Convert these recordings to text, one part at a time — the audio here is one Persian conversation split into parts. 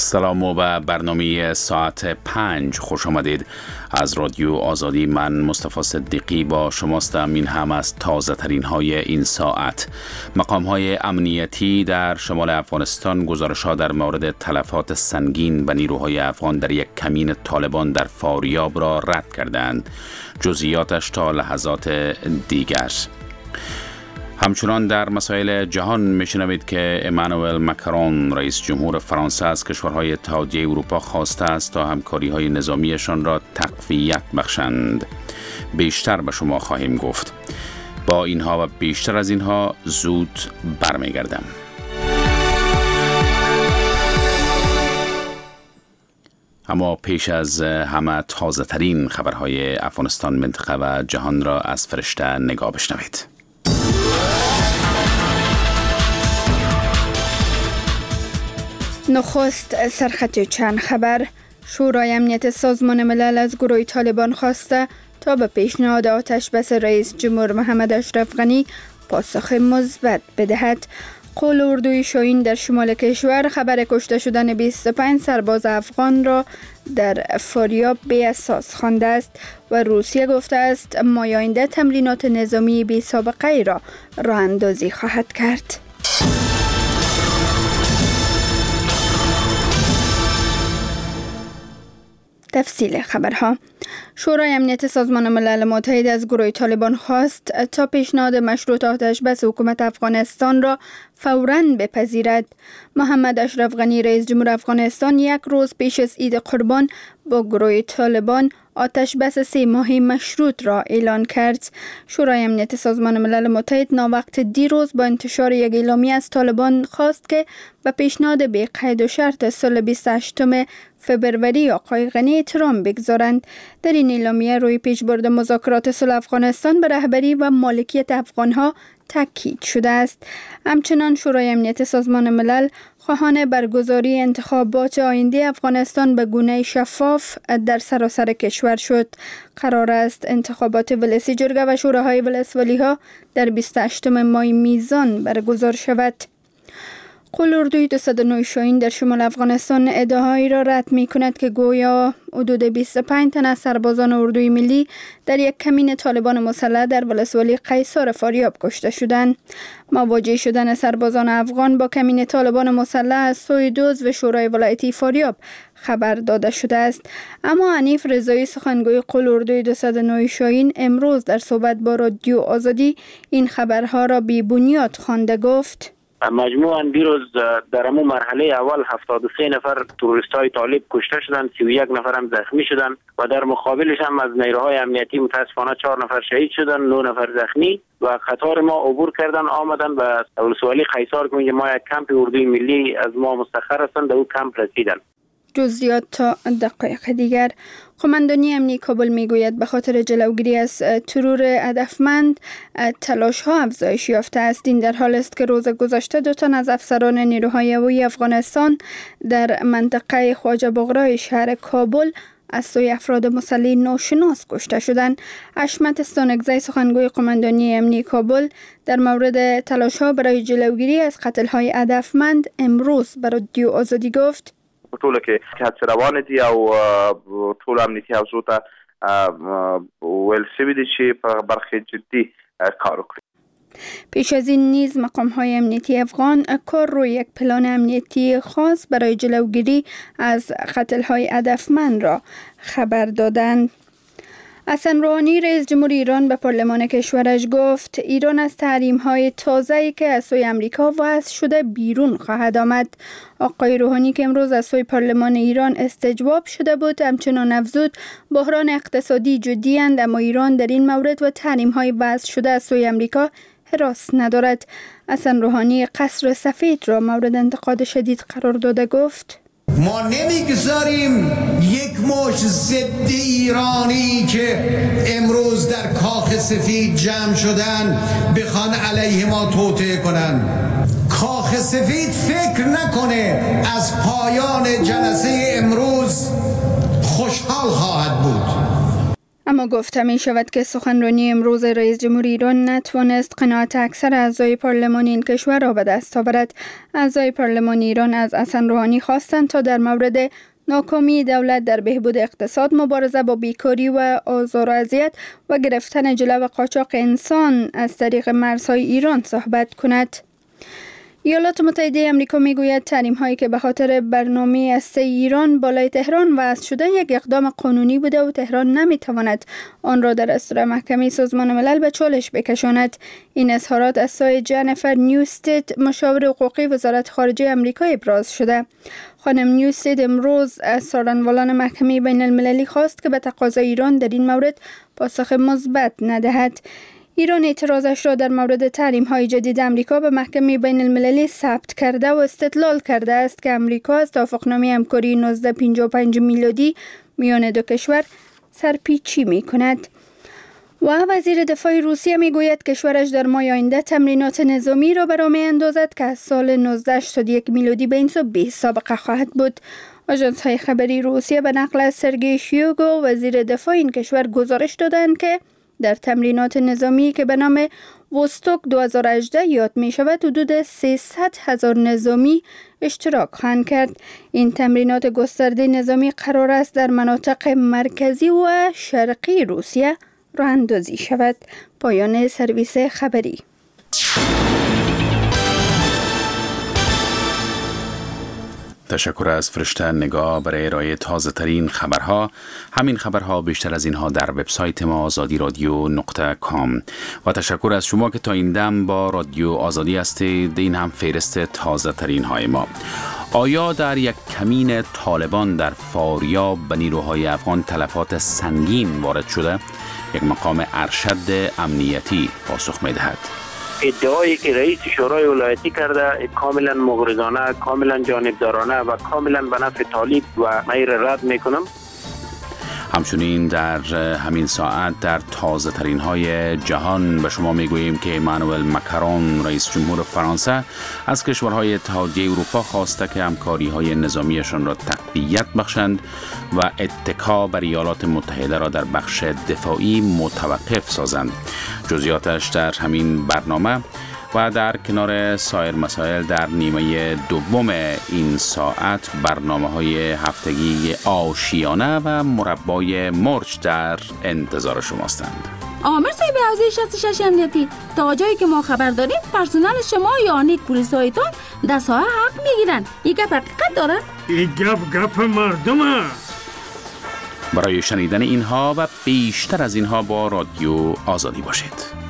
سلام و به برنامه ساعت 5 خوش آمدید. از رادیو آزادی من مصطفی صدیقی با شماستم. این هم از تازه ترین های این ساعت. مقام های امنیتی در شمال افغانستان گزارش ها در مورد تلفات سنگین به نیروهای افغان در یک کمین طالبان در فاریاب را رد کردند. جزئیاتش تا لحظات دیگر. همچنان در مسائل جهان میشنوید که امانوئل ماکرون رئیس جمهور فرانسه از کشورهای اتحادیه اروپا خواسته است تا همکاری‌های نظامیشان را تقویت بخشند. بیشتر به شما خواهیم گفت. با اینها و بیشتر از اینها زود برمیگردم. اما پیش از همه تازه ترین خبرهای افغانستان، منطقه و جهان را از فرشته نگاه بشنوید. نخست سرخط چند خبر. شورای امنیت سازمان ملل از گروه طالبان خواسته تا به پیشنهاد آتش بس رئیس جمهور محمد اشرف غنی پاسخ مثبت بدهد. قول اردوی شاهین در شمال کشور خبر کشته شدن 25 سرباز افغان را در فاریاب بی اساس خوانده است و روسیه گفته است ماه آینده تمرینات نظامی بی سابقه ای را راه اندازی خواهد کرد. تفصیل خبرها. شورای امنیت سازمان ملل متحد از گروه طالبان خواست تا پیشنهاد مشروط آتش بس حکومت افغانستان را فوراً بپذیرد. محمد اشرف غنی رئیس جمهور افغانستان یک روز پیش از عید قربان با گروه طالبان آتش بس 3 ماهه مشروط را اعلان کرد. شورای امنیت سازمان ملل متحد ناوقت دیروز با انتشار یک اعلامیه از طالبان خواست که به پیشنهاد بی قید و شرط سال 28 فبروری آقای غنی احترام بگذارند. در این اعلامیه روی پیشبرد مذاکرات صلح افغانستان به رهبری و مالکیت افغانها تاکید شده است. همچنان شورای امنیت سازمان ملل خواهان برگزاری انتخابات آینده افغانستان به گونه شفاف در سراسر کشور شد. قرار است انتخابات ولسی جرگه و شوراهای ولسوالی‌ها در 28 ماه میزان برگزار شود. قول اردوی 209 شاهین در شمال افغانستان ادعاهایی را رد می کند که گویا حدود 25 تن از سربازان اردوی ملی در یک کمین طالبان مسلح در ولسوالی قیصار فاریاب کشته شدند. مواجه شدن سربازان افغان با کمین طالبان مسلح از سوی و شورای ولایتی فاریاب خبر داده شده است. اما حنیف رضایی سخنگوی قول اردوی 209 شاهین امروز در صحبت با رادیو آزادی این خبرها را بی بنیاد خوانده گفت: مجموعاً دیروز در همون مرحله اول 73 نفر تروریستای طالب کشته شدند، 31 نفر هم زخمی شدند و در مقابلش هم از نیروهای امنیتی متاسفانه 4 نفر شهید شدند، 9 نفر زخمی و قطار ما عبور کردن آمدن و ولسوالی قیصار که ما یک کمپ اردوی ملی از ما مستقر هستند در اون کمپ رسیدند. جزئیات تا دقایق دیگر. قماندانی امنیتی کابل میگوید به خاطر جلوگیری از ترور هدفمند تلاش ها افزایش یافته است. این در حال است که روز گذشته 2 تن از افسران نیروهای هوایی افغانستان در منطقه خواجه بغرای شهر کابل از سوی افراد مسلح ناشناس کشته شدند. حشمت استانکزی سخنگوی قماندانی امنیتی کابل در مورد تلاش ها برای جلوگیری از قتل های هدفمند امروز به رادیو آزادی گفت: ټول کې حادثه روانه دي او ټول امنیتي حوزو ته ویل شوي دي چې په برخه جدي کار وکړي. پیش از این نیز مقام‌های امنیتی افغان کار روی یک پلان امنیتی خاص برای جلوگیری از قتل‌های هدفمند را خبر دادند. حسن روحانی رئیس جمهور ایران به پارلمان کشورش گفت ایران از تحریم‌های تازه‌ای که از سوی آمریکا وضع شده بیرون خواهد آمد. آقای روحانی که امروز از سوی پارلمان ایران استجواب شده بود همچنان افزود بحران اقتصادی جدی اند، اما ایران در این مورد و تحریم‌های وضع شده از سوی آمریکا حراس ندارد. حسن روحانی قصر سفید را مورد انتقاد شدید قرار داده گفت: ما نمیگذاریم یک مش ضد ایرانی که امروز در کاخ سفید جمع شدن بخوان علیه ما توطئه کنن. کاخ سفید فکر نکنه از پایان جلسه امروز خوشحال خواهد بود. اما گفته می شود که سخنرانی امروز رئیس جمهوری ایران نتوانست قناعت اکثر اعضای پارلمان این کشور را به دست آورد. اعضای پارلمان ایران از حسن روحانی خواستند تا در مورد ناکامی دولت در بهبود اقتصاد، مبارزه با بیکاری و آزار و اذیت و گرفتن جلو قاچاق انسان از طریق مرزهای ایران صحبت کند. ایالات متحده آمریکا میگوید تحریم هایی که به خاطر برنامه هسته ایران بالای تهران وضع شده یک اقدام قانونی بوده و تهران نمیتواند آن را در اسرع محکمه سازمان ملل به چالش بکشاند. این اظهارات از سوی جنیفر نیوستد، مشاور حقوقی وزارت خارجه آمریکا ابراز شده. خانم نیوستد امروز از سارنوالان محکمه بین المللی خواست که به تقاضای ایران در این مورد پاسخ مثبت ندهد. ایران اعتراضش را در مورد تحریم‌های جدید آمریکا به محکمه بین المللی ثبت کرده و استدلال کرده است که آمریکا از توافقنامه همکاری 1955 میلادی میان دو کشور سرپیچی می‌کند. و وزیر دفاع روسیه میگوید کشورش در ماه آینده تمرینات نظامی را برآ می‌اندازد که از سال 1981 میلادی به این سو بی سابقه خواهد بود. آژانس‌های خبری روسیه به نقل از سرگئی شویگو وزیر دفاع این کشور گزارش دادند که در تمرینات نظامی که به نام وستوک 2018 یاد می شود حدود 300,000 نظامی اشتراک خواهند کرد. این تمرینات گسترده نظامی قرار است در مناطق مرکزی و شرقی روسیه راه اندازی شود. پایان سرویس خبری. تشکر از فرشته نگاه برای ارائه تازه ترین خبرها. همین خبرها بیشتر از اینها در وبسایت ما azadiradyo.com و تشکر از شما که تا این دم با رادیو آزادی هستید. این هم فهرست تازه ترین های ما. آیا در یک کمین طالبان در فاریاب به نیروهای افغان تلفات سنگین وارد شده؟ یک مقام ارشد امنیتی پاسخ می دهد. ادعایی که رئیس شورای ولایتی کرده کاملا مغرضانه، کاملا جانبدارانه و کاملا به نفع طالب و غیر رد میکنم. همچنین در همین ساعت در تازه ترین های جهان به شما میگوییم که ایمانوئل ماکرون رئیس جمهور فرانسه از کشورهای اتحادیه اروپا خواسته که همکاری های نظامیشان را تقویت بخشند و اتکا بر ایالات متحده را در بخش دفاعی متوقف سازند. جزئیاتش در همین برنامه و در کنار سایر مسائل در نیمه دوم این ساعت برنامه‌های هفتگی آشیانه و مربای مرچ در انتظار شماستند. مرسی به حوزه 66 امنیتی. تا جایی که ما خبر داریم پرسنل شما یا نیک پلیسایتان در ساحه حق میگیرن. این گپ حقیقت داره؟ این گپ مردم است. برای شنیدن اینها و بیشتر از اینها با رادیو آزادی باشید.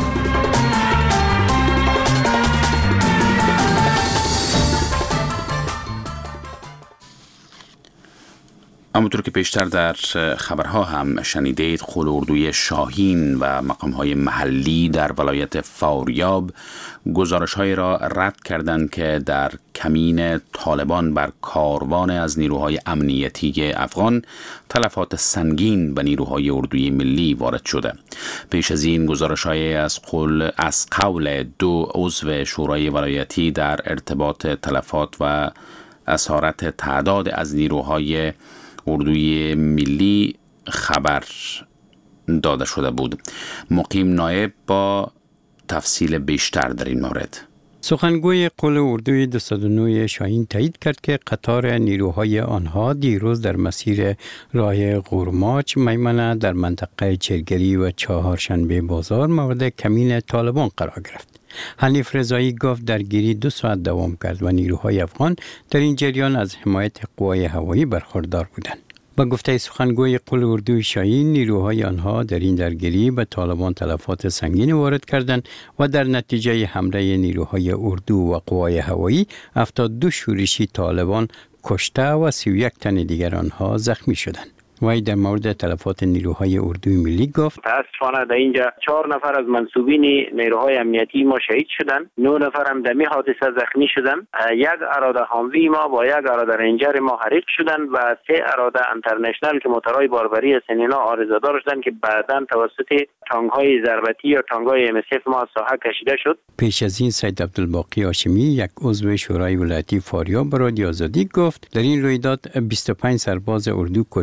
همونطور که پیشتر در خبرها هم شنیدید، قول اردوی شاهین و مقام‌های محلی در ولایت فاریاب گزارش‌هایی را رد کردند که در کمین طالبان بر کاروان از نیروهای امنیتی افغان تلفات سنگین به نیروهای اردوی ملی وارد شده. پیش از این گزارش‌های از قول دو عضو شورای ولایتی در ارتباط تلفات و اسارت تعداد از نیروهای اردوی ملی خبر داده شده بود. مقیم نایب با تفصیل بیشتر در این مورد. سخنگوی قول اردوی 209 شاهین تایید کرد که قطار نیروهای آنها دیروز در مسیر راه غورماچ میمنه در منطقه چرگری و چهارشنبه بازار مورد کمین طالبان قرار گرفت. حنیف رضایی گفت درگیری 2 ساعت دوام کرد و نیروهای افغان در این جریان از حمایت قوای هوایی برخوردار بودند. با گفته سخنگوی قول اردوی شاهین، نیروهای آنها در این درگیری به طالبان تلفات سنگین وارد کردند و در نتیجه حمله نیروهای اردو و قوای هوایی 72 شورشی طالبان کشته و 31 تن دیگر آنها زخمی شدند. وی در مورد تلفات نیروهای اردوی ملی گفت متاسفانه در اینجا 4 نفر از منصوبین نیروهای امنیتی ما شهید شدند، 9 نفر هم در این حادثه زخمی شدند. 1 اراده هاموی ما با 1 اراده رنجر ما حریق شدند و 3 اراده انترنشنال که موتورهای باربری سنینا عارضه دار شدند که بعداً توسط تانک‌های ضربتی یا تانک‌های MSF ما از ساحه کشیده شد. پیش از این سید عبدالباقی هاشمی، یک عضو شورای ولایتی فاریاب به رادیو آزادی گفت در این رویداد 25 سرباز اردو کشته،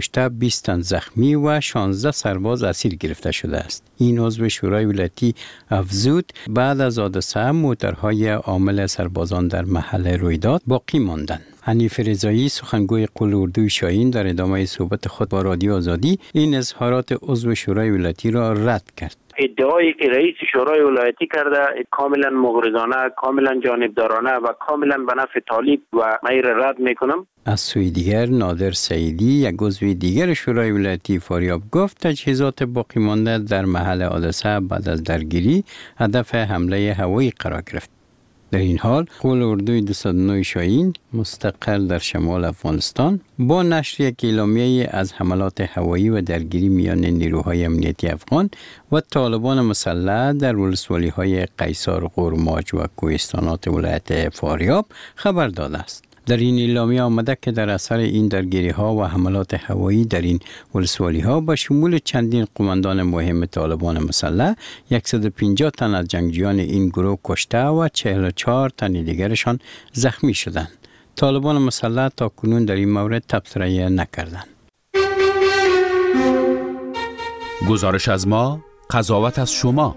20 تن زخمی و 16 سرباز اسیر گرفته شده است. این عضو شورای ولایتی افزود بعد از حادثه موترهای عامل سربازان در محل رویداد باقی ماندند. حنیف رضایی سخنگوی قول اردوی شاهین در ادامه صحبت خود با رادیو آزادی این اظهارات عضو شورای ولایتی را رد کرد. ادعایی که رئیس شورای ولایتی کرده کاملا مغرضانه، کاملا جانبدارانه و کاملا به نفع طالب و غیر رد میکنم. از سوی دیگر نادر سعیدی یک عضو دیگر شورای ولایتی فاریاب گفت تجهیزات باقی مانده در محل حادثه بعد از درگیری هدف حمله هوایی قرار گرفت. در این حال قول اردوی 209 شاهین مستقر در شمال افغانستان با نشر یک اعلامیه از حملات هوایی و درگیری میان نیروهای امنیتی افغان و طالبان مسلح در ولسوالی‌های قیصار، قورماج و کوهستانات ولایت فاریاب خبر داده است. در این اعلامیه آمده که در اثر این درگیری‌ها و حملات هوایی در این ولسوالی‌ها با شمول چندین قماندان مهم طالبان مسلح 150 تن از جنگجویان این گروه کشته و 44 تن دیگرشان زخمی شدند. طالبان مسلح تا کنون در این مورد تبصره نکردند. گزارش از ما، قضاوت از شما.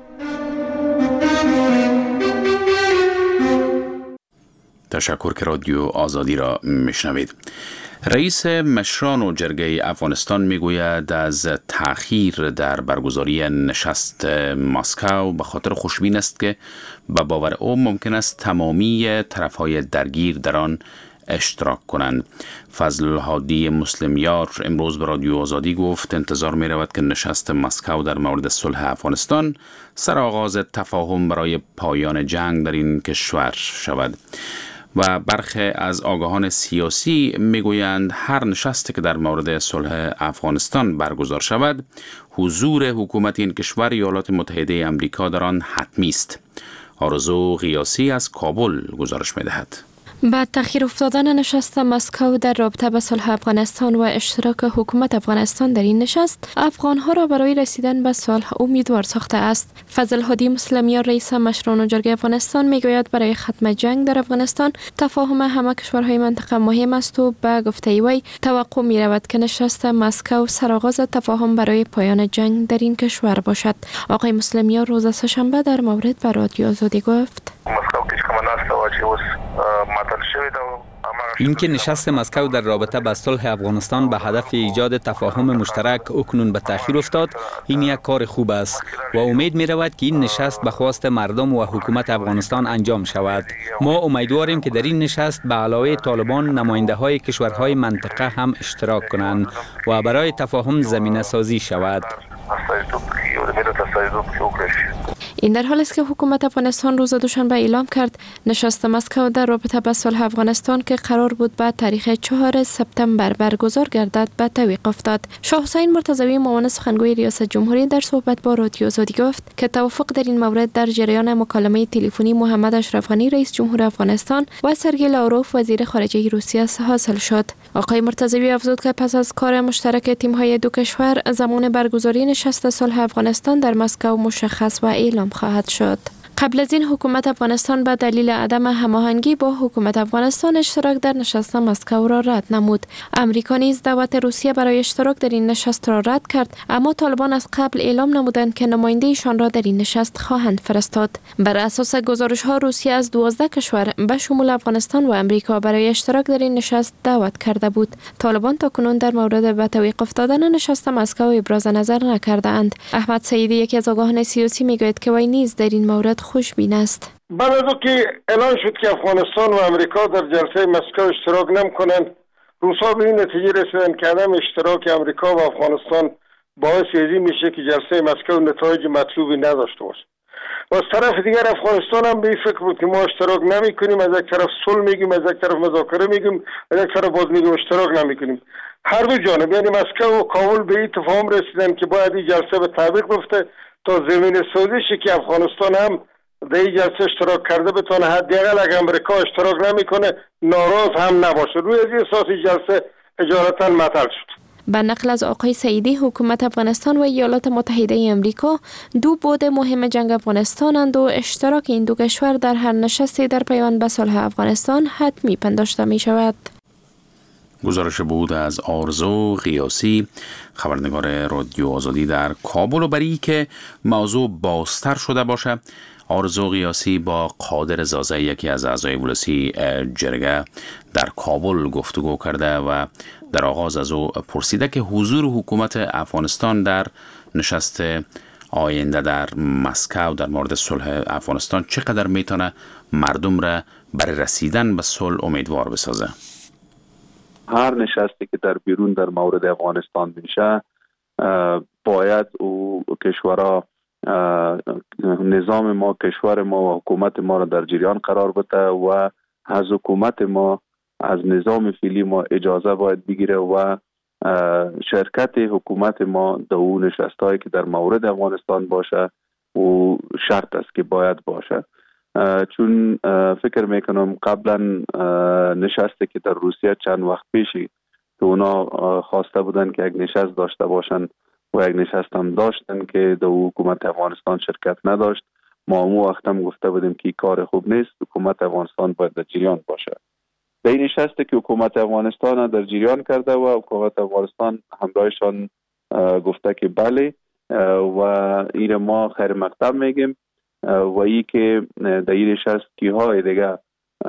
تشکر که رادیو آزادی را میشنوید. رئیس مشران و جرگه افغانستان میگوید از تأخیر در برگزاری نشست مسکو به خاطر خوشبین است که به باور او ممکن است تمامی طرفهای درگیر در آن اشتراک کنند. فضل الهادی مسلمیار امروز به رادیو آزادی گفت انتظار می رود که نشست مسکو در مورد صلح افغانستان سرآغاز تفاهم برای پایان جنگ در این کشور شود. و برخی از آگاهان سیاسی میگویند هر نشستی که در مورد صلح افغانستان برگزار شود حضور حکومت این کشور ایالات متحده آمریکا در آن حتمی است. آرزو غیاسی از کابل گزارش می‌دهد. بعد تأخیر افتادن نشست مسکو در رابطه با صلح افغانستان و اشتراک حکومت افغانستان در این نشست افغانها را برای رسیدن به صلح امیدوار ساخته است. فضل هادی مسلمیار رئیس مشران و جرگه افغانستان میگوید برای ختم جنگ در افغانستان تفاهم همه کشورهای منطقه مهم است و به گفته وی توقع می رود که نشست مسکو سرآغاز تفاهم برای پایان جنگ در این کشور باشد. آقای مسلمیار روز سه‌شنبه در مورد به رادیو آزادی گفت اینکه نشست مسکو در رابطه با صلح افغانستان به هدف ایجاد تفاهم مشترک اکنون به تأخیر افتاد، این یک کار خوب است و امید می رود که این نشست به خواست مردم و حکومت افغانستان انجام شود. ما امیدواریم که در این نشست به علاوه طالبان نماینده های کشورهای منطقه هم اشتراک کنند و برای تفاهم زمینه سازی شود. این در حالی است که حکومت افغانستان روز دوشنبه اعلام کرد نشست مسکو در رابطه با صلح افغانستان که قرار بود به تاریخ 4 سپتامبر برگزار گردد به تعویق افتاد. شاه حسین مرتضوی معاون سخنگوی ریاست جمهوری در صحبت با رادیو آزادی گفت که توافق در این مورد در جریان مکالمه تلفنی محمد اشرف غنی رئیس جمهور افغانستان و سرگئی لاوروف وزیر خارجه روسیه حاصل شد. آقای مرتضوی افزود که پس از کار مشترک تیم‌های دو کشور زمان برگزاری نشست صلح افغانستان در مسکو مشخص و اعلام خواهد شد. قبل از این حکومت افغانستان به دلیل عدم هماهنگی با حکومت افغانستان اشتراک در نشست مسکو را رد نمود. امریکا نیز دعوت روسیه برای اشتراک در این نشست را رد کرد، اما طالبان از قبل اعلام نمودند که نماینده ایشان را در این نشست خواهند فرستاد. بر اساس گزارش‌ها روسیه از 12 کشور به شمول افغانستان و امریکا برای اشتراک در این نشست دعوت کرده بود. طالبان تاکنون در مورد به تعویق افتادن نشست مسکو ابراز نظر نکرده‌اند. احمد سعیدی یکی از آگاهان سیاسی میگوید که وی نیز در این مورد خوشبین است. بعد از اینکه اعلان شد که افغانستان و امریکا در جلسه مسکو اشتراک نمی‌کنند، روس‌ها به این نتیجه رسیدند که عدم اشتراک امریکا و افغانستان باعث این میشه که جلسه مسکو نتایج مطلوبی نداشته باشه. و از طرف دیگر افغانستان هم به این فکر بود که ما اشتراک نمی‌کنیم، از یک طرف صلح میگیم، از یک طرف مذاکره میگیم، از یک طرف باز میگیم اشتراک نمی‌کنیم. هر دو جانب یعنی مسکو و کابل به این تفاهم رسیدند که باید این جلسه به تعویق بیفته تا زمینه سازی شه که افغانستان هم در این جلسه اشتراک کرده بتونه حداقل اگر امریکا اشتراک نمیکنه ناراض هم نباشه. روی از این اساس جلسه اجالتا معطل شد. به نقل از آقای سعیدی حکومت افغانستان و ایالات متحده آمریکا دو بعد مهم جنگ افغانستانند و اشتراک این دو کشور در هر نشستی در پیوند به صلح افغانستان حتمی پنداشته می شود. گزارش بود از آرزو قیاسی، خبرنگار رادیو آزادی در کابل. و برای که موضوع بازتر شده باشه، آرزو قیاسی با قادر زازه، یکی از اعضای ولسی جرگه، در کابل گفتگو کرده و در آغاز از او پرسیده که حضور حکومت افغانستان در نشست آینده در مسکو در مورد صلح افغانستان چقدر میتونه مردم را برای رسیدن به صلح امیدوار بسازه. هر نشستی که در بیرون در مورد افغانستان میشه باید او کشورها نظام ما، کشور ما و حکومت ما را در جریان قرار بده و از حکومت ما، از نظام فعلی ما اجازه باید بگیره و شرکت حکومت ما در اون نشستایی که در مورد افغانستان باشه و شرط است که باید باشه. چون فکر میکنم قبلا نشستی که در روسیه چند وقت پیشی که اونا خواسته بودن که یک نشست داشته باشن و یک نشست هم داشتن که در حکومت افغانستان شرکت نداشت. ما هم وقت هم گفته بودیم که کار خوب نیست، حکومت افغانستان باید در جریان باشه. در این نشستی که حکومت افغانستان در جریان کرده و حکومت افغانستان همراهشان گفته که بله و این ما خیر مقدم میگیم و ای که در این نشست کیهای دیگه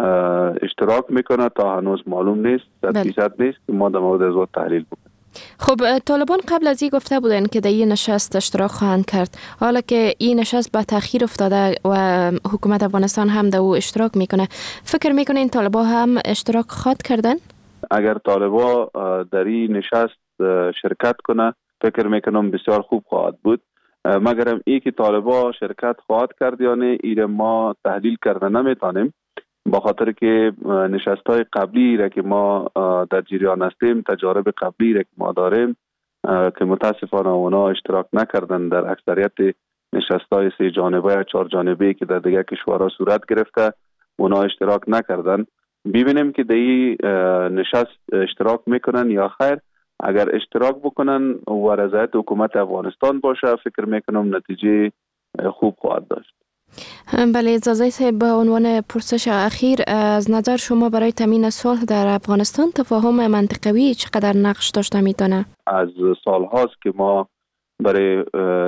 اشتراک میکنه تا هنوز معلوم نیست، 100% نیست که ما در مورد از تحلیل بکنیم. خب طالبان قبل از این گفته بودن که در این نشست اشتراک خواهند کرد، حالا که این نشست به تأخیر افتاده و حکومت افغانستان هم در او اشتراک میکنه، فکر میکنه این طالبان هم اشتراک خواهد کردن؟ اگر طالبان در این نشست شرکت کنه فکر میکنم بسیار خوب خواهد بود، مگرم ای که طالبان شرکت خواهد کرد یا نه این ما تحلیل کرده نمیتونیم، با خاطر که نشست‌های قبلی را که ما در جریان هستیم، تجارب قبلی را که ما داریم که متاسفانه اونا اشتراک نکردن در اکثریت نشست‌های 3 جانبه یا 4 جانبه که در دیگه کشورها صورت گرفته، اونا اشتراک نکردن. ببینیم که در این نشست اشتراک میکنن یا خیر. اگر اشتراک بکنن و رضایت حکومت افغانستان باشه فکر میکنم نتیجه خوب خواهد داشت. بله، اجازه به عنوان پرسش اخیر، از نظر شما برای تامین صلح در افغانستان تفاهم منطقوی چقدر نقش داشته میتونه؟ از سال هاست که ما برای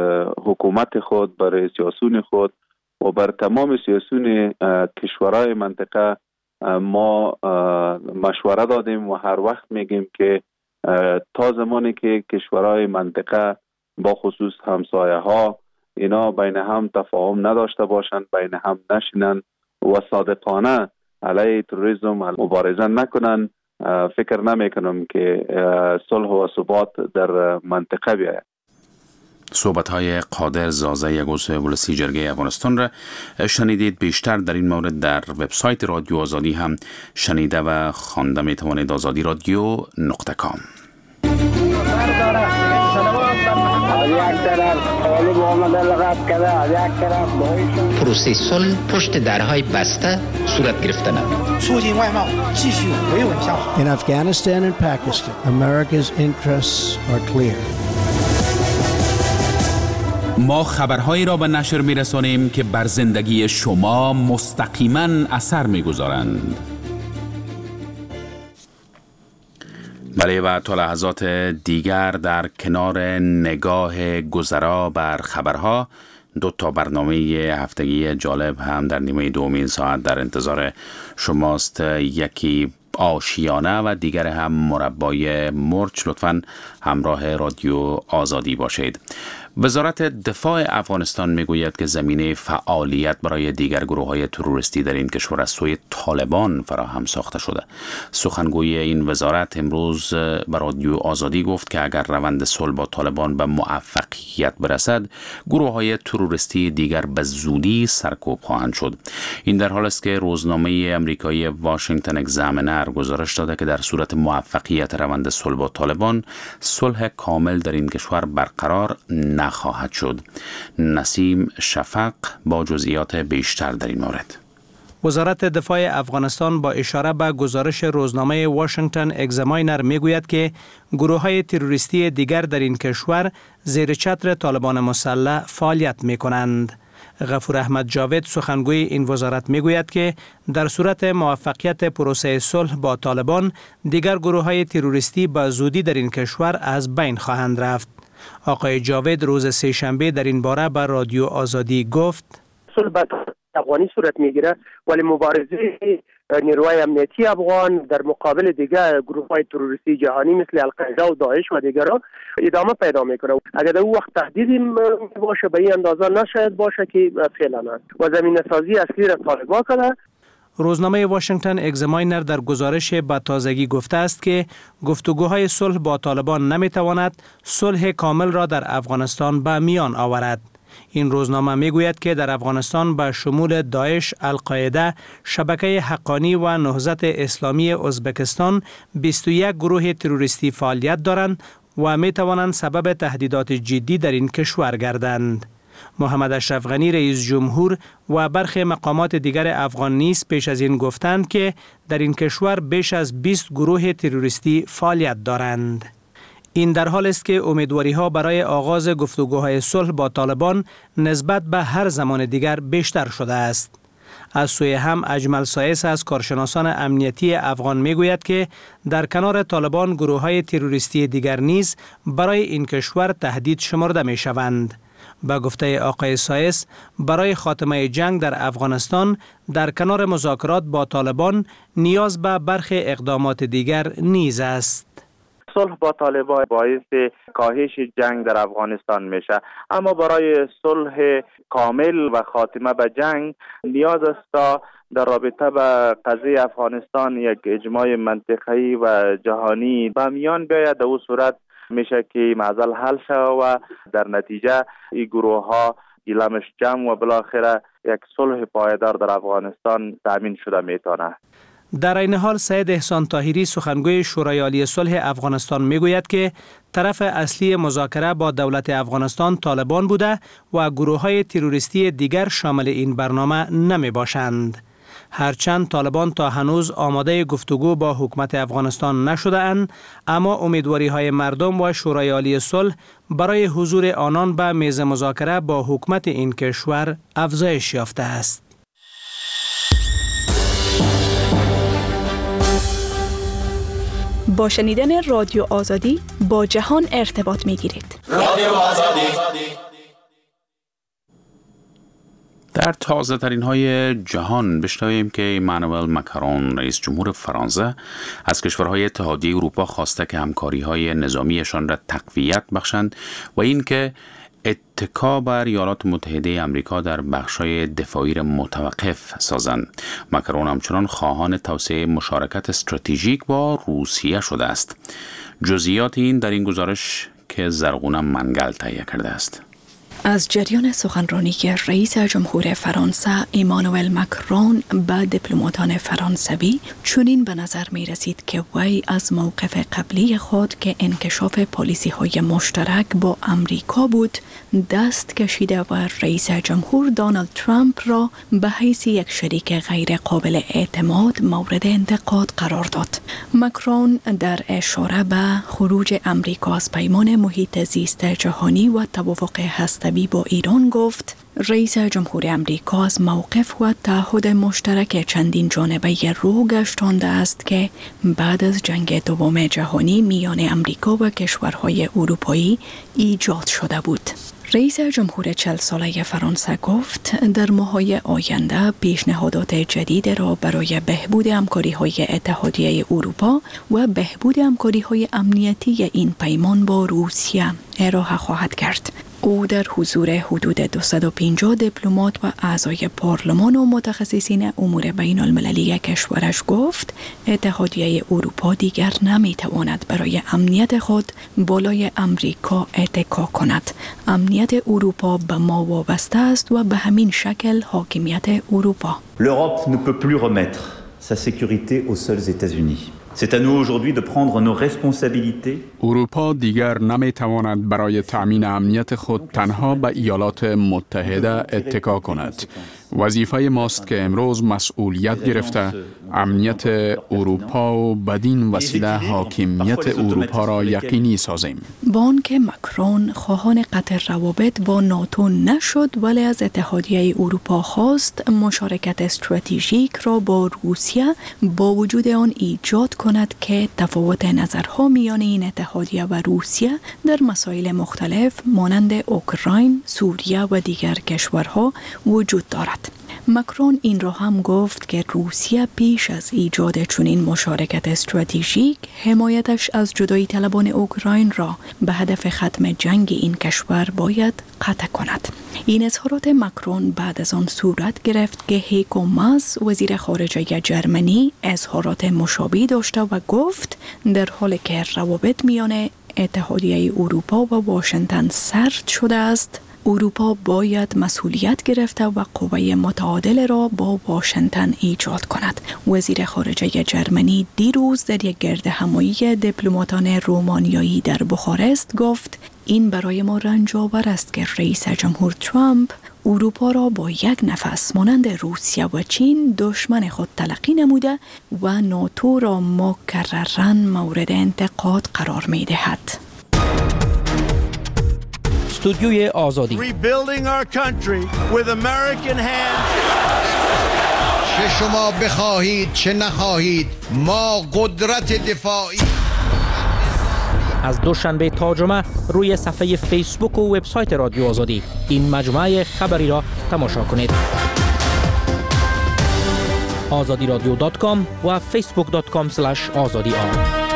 حکومت خود، برای سیاسون خود و بر تمام سیاسون کشورهای منطقه ما مشوره دادیم و هر وقت میگیم که تا زمانی که کشورهای منطقه با خصوص همسایه ها اینا بین هم تفاهم نداشته باشند، بین هم نشینن و صادقانه علیه تروریسم مبارزه نکنن، فکر نمیکنم که صلح و ثبات در منطقه بیاید. صحبت‌های قادر زازه، یک عضو ولسی جرگه افغانستان را شنیدید. بیشتر در این مورد در وبسایت رادیو آزادی هم شنیده و خوانده میتوانید. azadi.radio.com. پروسه صلح پشت درهای بسته صورت گرفتن. In Afghanistan and Pakistan, America's interests are clear. ما خبرهایی را به نشر می‌رسانیم که بر زندگی شما مستقیما اثر می‌گذارند. بله، و تا لحظات دیگر در کنار نگاه گذرا بر خبرها 2 برنامه هفتگی جالب هم در نیمه دومین ساعت در انتظار شماست. یکی آشیانه و دیگر هم مربای مرچ. لطفاً همراه رادیو آزادی باشید. وزارت دفاع افغانستان میگوید که زمینه فعالیت برای دیگر گروه‌های تروریستی در این کشور از سوی طالبان فراهم ساخته شده. سخنگوی این وزارت امروز به رادیو آزادی گفت که اگر روند صلح با طالبان به موفقیت برسد، گروه‌های تروریستی دیگر به زودی سرکوب خواهند شد. این در حالی است که روزنامه آمریکایی واشنگتن اگزامینر گزارش داده که در صورت موفقیت روند صلح با طالبان، صلح کامل در این کشور برقرار نخواهد شد. نسیم شفق با جزئیات بیشتر در این مورد. وزارت دفاع افغانستان با اشاره به گزارش روزنامه واشنگتن اگزامینر میگوید که گروه‌های تروریستی دیگر در این کشور زیر چتر طالبان مسلح فعالیت می‌کنند. غفور احمد جاوید سخنگوی این وزارت میگوید که در صورت موفقیت پروسه صلح با طالبان دیگر گروه‌های تروریستی به زودی در این کشور از بین خواهند رفت. آقای جاوید روز سه‌شنبه در این باره به رادیو آزادی گفت: صلح با افغانی صورت میگیره، ولی مبارزه نیروهای امنیتی افغان در مقابل دیگر گروه‌های تروریستی جهانی مثل القاعده و داعش و دیگرها ادامه پیدا میکنه. اگر در وقت تهدیدی باشه به این اندازه نشاید باشه که فعلا و زمینه سازی اصلی را طالبان کنه. روزنامه واشنگتن اگزاماینر در گزارش به تازگی گفته است که گفتگوهای صلح با طالبان نمیتواند صلح کامل را در افغانستان به میان آورد. این روزنامه میگوید که در افغانستان به شمول داعش، القاعده، شبکه حقانی و نهضت اسلامی ازبکستان 21 گروه تروریستی فعالیت دارند و می توانند سبب تهدیدات جدی در این کشور گردند. محمد اشرف غنی رئیس جمهور و برخی مقامات دیگر افغان نیز پیش از این گفتند که در این کشور بیش از 20 گروه تروریستی فعالیت دارند. این در حال است که امیدواری‌ها برای آغاز گفتگوهای صلح با طالبان نسبت به هر زمان دیگر بیشتر شده است. از سوی هم اجمل سایس از کارشناسان امنیتی افغان میگوید که در کنار طالبان گروه‌های تروریستی دیگر نیز برای این کشور تهدید شمرده می‌شوند. به گفته آقای سایس، برای خاتمه جنگ در افغانستان در کنار مذاکرات با طالبان نیاز به برخی اقدامات دیگر نیز است. صلح با طالبان باعث کاهش جنگ در افغانستان میشه، اما برای صلح کامل و خاتمه به جنگ نیاز است تا در رابطه با قضیه افغانستان یک اجماع منطقه‌ای و جهانی به میان بیاید. در اون صورت میشه که معضل حل شود و در نتیجه این گروه ها گیلمش جمع و بالاخره یک صلح پایدار در افغانستان تامین شده میتونه. در این حال سید احسان طاهری سخنگوی شورای عالی صلح افغانستان میگوید که طرف اصلی مذاکره با دولت افغانستان طالبان بوده و گروه‌های تروریستی دیگر شامل این برنامه نمی باشند. هرچند طالبان تا هنوز آماده گفتگو با حکومت افغانستان نشده اند، اما امیدواری‌های مردم و شورای عالی صلح برای حضور آنان به میز مذاکره با حکومت این کشور افزایش یافته است. با شنیدن رادیو آزادی با جهان ارتباط می‌گیرید. رادیو آزادی. در تازه ترین های جهان بشنویم که ایمانوئل ماکرون رئیس جمهور فرانسه از کشورهای اتحادیه اروپا خواسته که همکاری های نظامیشان را تقویت بخشند و اینکه اتکا بر ایالات متحده آمریکا در بخش‌های دفاعی را متوقف سازند. ماکرون همچنان خواهان توسعه مشارکت استراتژیک با روسیه شده است. جزئیات این در این گزارش که زرغونه منگل تهیه کرده است. از جریان سخنرانی رئیس جمهور فرانسه ایمانوئل ماکرون به دیپلماتان فرانسوی چنین به نظر می رسید که وی از موقف قبلی خود که انکشاف پالیسی های مشترک با امریکا بود دست کشیده و رئیس جمهور دونالد ترامپ را به حیث یک شریک غیر قابل اعتماد مورد انتقاد قرار داد. ماکرون در اشاره به خروج امریکا از پیمان محیط زیست جهانی و توافق هسته‌ای با ایران گفت رئیس جمهور امریکا از موقف و تعهد مشترک چندین جانبه رو گشتانده است که بعد از جنگ دوم جهانی میان امریکا و کشورهای اروپایی ایجاد شده بود. رئیس جمهور 40 ساله فرانسه گفت در ماه‌های آینده پیشنهادات جدید را برای بهبود همکاری‌های اتحادیه اروپا و بهبود همکاری‌های امنیتی این پیمان با روسیه ارائه خواهد کرد. او در حضور حدود 250 دیپلمات و اعضای پارلمان و متخصصین امور بین المللی کشورش گفت اتحادیه اروپا دیگر نمیتواند برای امنیت خود بالای امریکا اتکا کند. امنیت اروپا به ما وابسته است و به همین شکل حاکمیت اروپا. L'Europe ne peut plus remettre sa sécurité aux seuls États-Unis. C'est à nous aujourd'hui de prendre nos responsabilités. اروپا دیگر نمیتواند برای تأمین امنیت خود تنها به ایالات متحده اتکا کند. وظیفه ماست که امروز مسئولیت گرفته امنیت اروپا و بدین وسیله حاکمیت اروپا را یقینی سازیم. بانک مکرون خواهان قطع روابط با ناتو نشد، ولی از اتحادیه اروپا خواست مشارکت استراتژیک را با روسیه با وجود آن ایجاد کند که تفاوت نظرها میان این اتحادیه و روسیه در مسائل مختلف مانند اوکراین، سوریه و دیگر کشورها وجود دارد. مکرون این را هم گفت که روسیه پیش از ایجاد چنین مشارکت استراتژیک حمایتش از جدایی طلبان اوکراین را به هدف ختم جنگ این کشور باید قطع کند. این اظهارات مکرون بعد از آن صورت گرفت که هیکو ماس وزیر خارجه جرمنی اظهارات مشابهی داشته و گفت در حالی که روابط میان اتحادیه اروپا و واشنگتن سرد شده است، اروپا باید مسئولیت گرفته و قوه متعادل را با واشنگتن ایجاد کند. وزیر خارجه جرمنی دیروز در یک گردهمایی دیپلماتان رومانیایی در بخارست گفت این برای ما رنج‌آور است که رئیس جمهور ترامپ اروپا را با یک نفس مانند روسیه و چین دشمن خود تلقی نموده و ناتو را مکرراً مورد انتقاد قرار می دهد. استودیوی آزادی. چه شما بخواهید چه نخواهید، ما قدرت دفاعی. از دوشنبه تا جمعه روی صفحه فیسبوک و وبسایت رادیو آزادی این مجموعه خبری را تماشا کنید. azadiradio.com و facebook.com/azadi.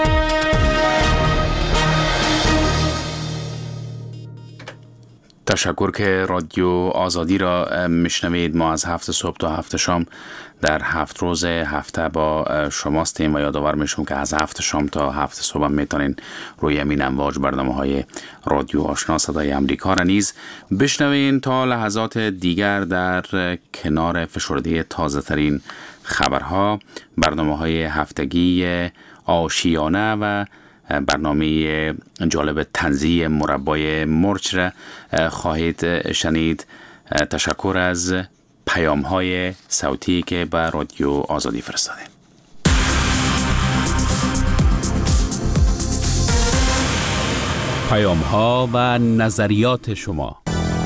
تشکر که رادیو آزادی را میشنوید. ما از 7 صبح تا 7 شام در 7 روز هفته با شماستیم و یادآور میشم که از 7 شام تا 7 صبح میتونین روی همین امواج برنامه‌های رادیو آشنا صدای امریکا را نیز بشنوین تا لحظات دیگر در کنار فشرده تازه ترین خبرها، برنامه‌های هفتگی آشیانه و برنامه جالب تنزیه مربای مرچ را خواهید شنید. تشکر از پیام‌های صوتی که به رادیو آزادی فرستادید. پیام‌ها و نظریات شما.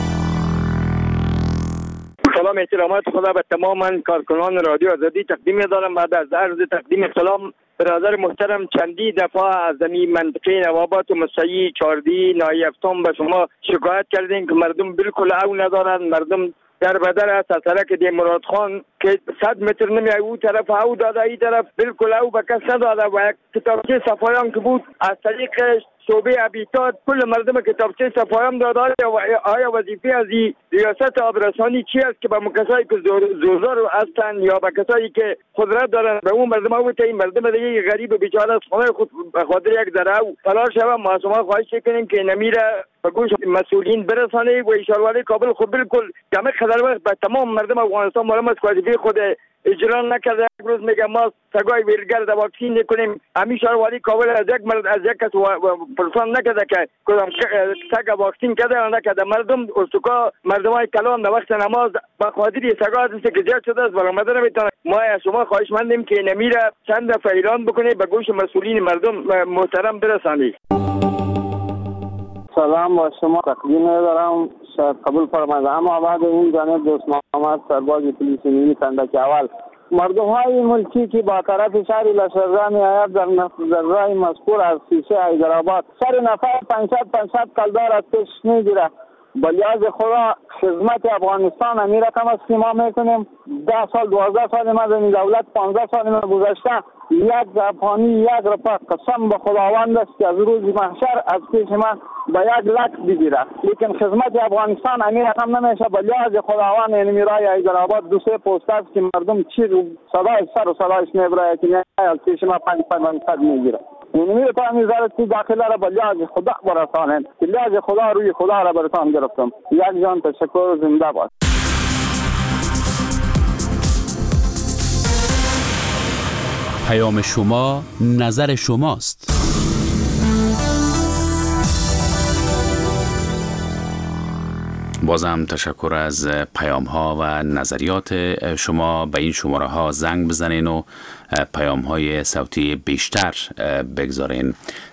سلام، احترامات خدا به تمام کارکنان رادیو آزادی تقدیم دارم. بعد از عرض تقدیم سلام، برادر محترم، چندی دفعه از زمین منطقه نوابات و مسیحی چاردی نایفتان به شما شکایت کردیم که مردم بالکل او ندارند. مردم در بدر است از سرک دی مراد خان که 100 متر نمی او طرف او داده ای طرف بالکل او به کس نداده و یک کتابچه صفایان که بود از طریق شعبه ابیتات کل مردم کتابچه صفایان داده. آیا وظیفه از ریاست آبرسانی چی است که به کسایی که زورزار هستند یا به کسایی که قدرت دارند به اون مردم اوته این مردم دیگه غریب و بیچاره از خانه خود به خاطر یک ذره او فرار شوه؟ ما شما خواهش کنیم که نمیره به گوش مسئولین برسانه و اشاره کابل خود بالکل جمع خدر وقت به تمام مردم افغانستان معلوم است که وظیفه خود اجرا نکرده. یک روز میگه ما سگای ویرگرد واکسین نکنیم، همیشه والی کابل از یک کس پرسان نکرده که کدام سگ واکسین کرده یا نکرده. مردم استوکا مردمای کلان در وقت نماز به خاطر سگا هست که زیاد شده است و رمضان نمیتونه. ما از شما خواهشمندیم که نمیره چند دفعه اعلان بکنه به گوش مسئولین مردم محترم برسانید. سلام با شما تقدیم دارم، شاید قبول فرمایید. اما بعد این جانب دوست محمد سرباز پلیس نیمی کندک اول مردم های ملکی که با طرف شهر لشکرگاه می آید در راه مذکور از شیشه حیدرآباد سر نفر 500 کلدار از پیش می گیره. با لحاظ خدا خدمت افغانستان همین رقم است که ما میکنیم. 10 سال 12 سال ما در دولت 15 سال ما گذشته یک افغانی یک رپا قسم به خداوند است که از روز محشر از پیش ما با یک لک بگیره، لیکن خدمت افغانستان همین رقم نمیشه. با لحاظ خداوند اینمی رای حیدرآباد 2-3 پست است که مردم چی صدای سر و صدایش میبره که از پیش ما 500 میگیره. اینمی رو تا میذارد که داخله را با لحاظ خدا برسانند که لحاظ خدا روی خدا را برسان گرفتم. یک جان تشکر و زنده باد. پیام شما نظر شماست. بازم تشکر از پیام ها و نظریات شما. به این شماره ها زنگ بزنین و پیام های صوتی بیشتر بگذارین.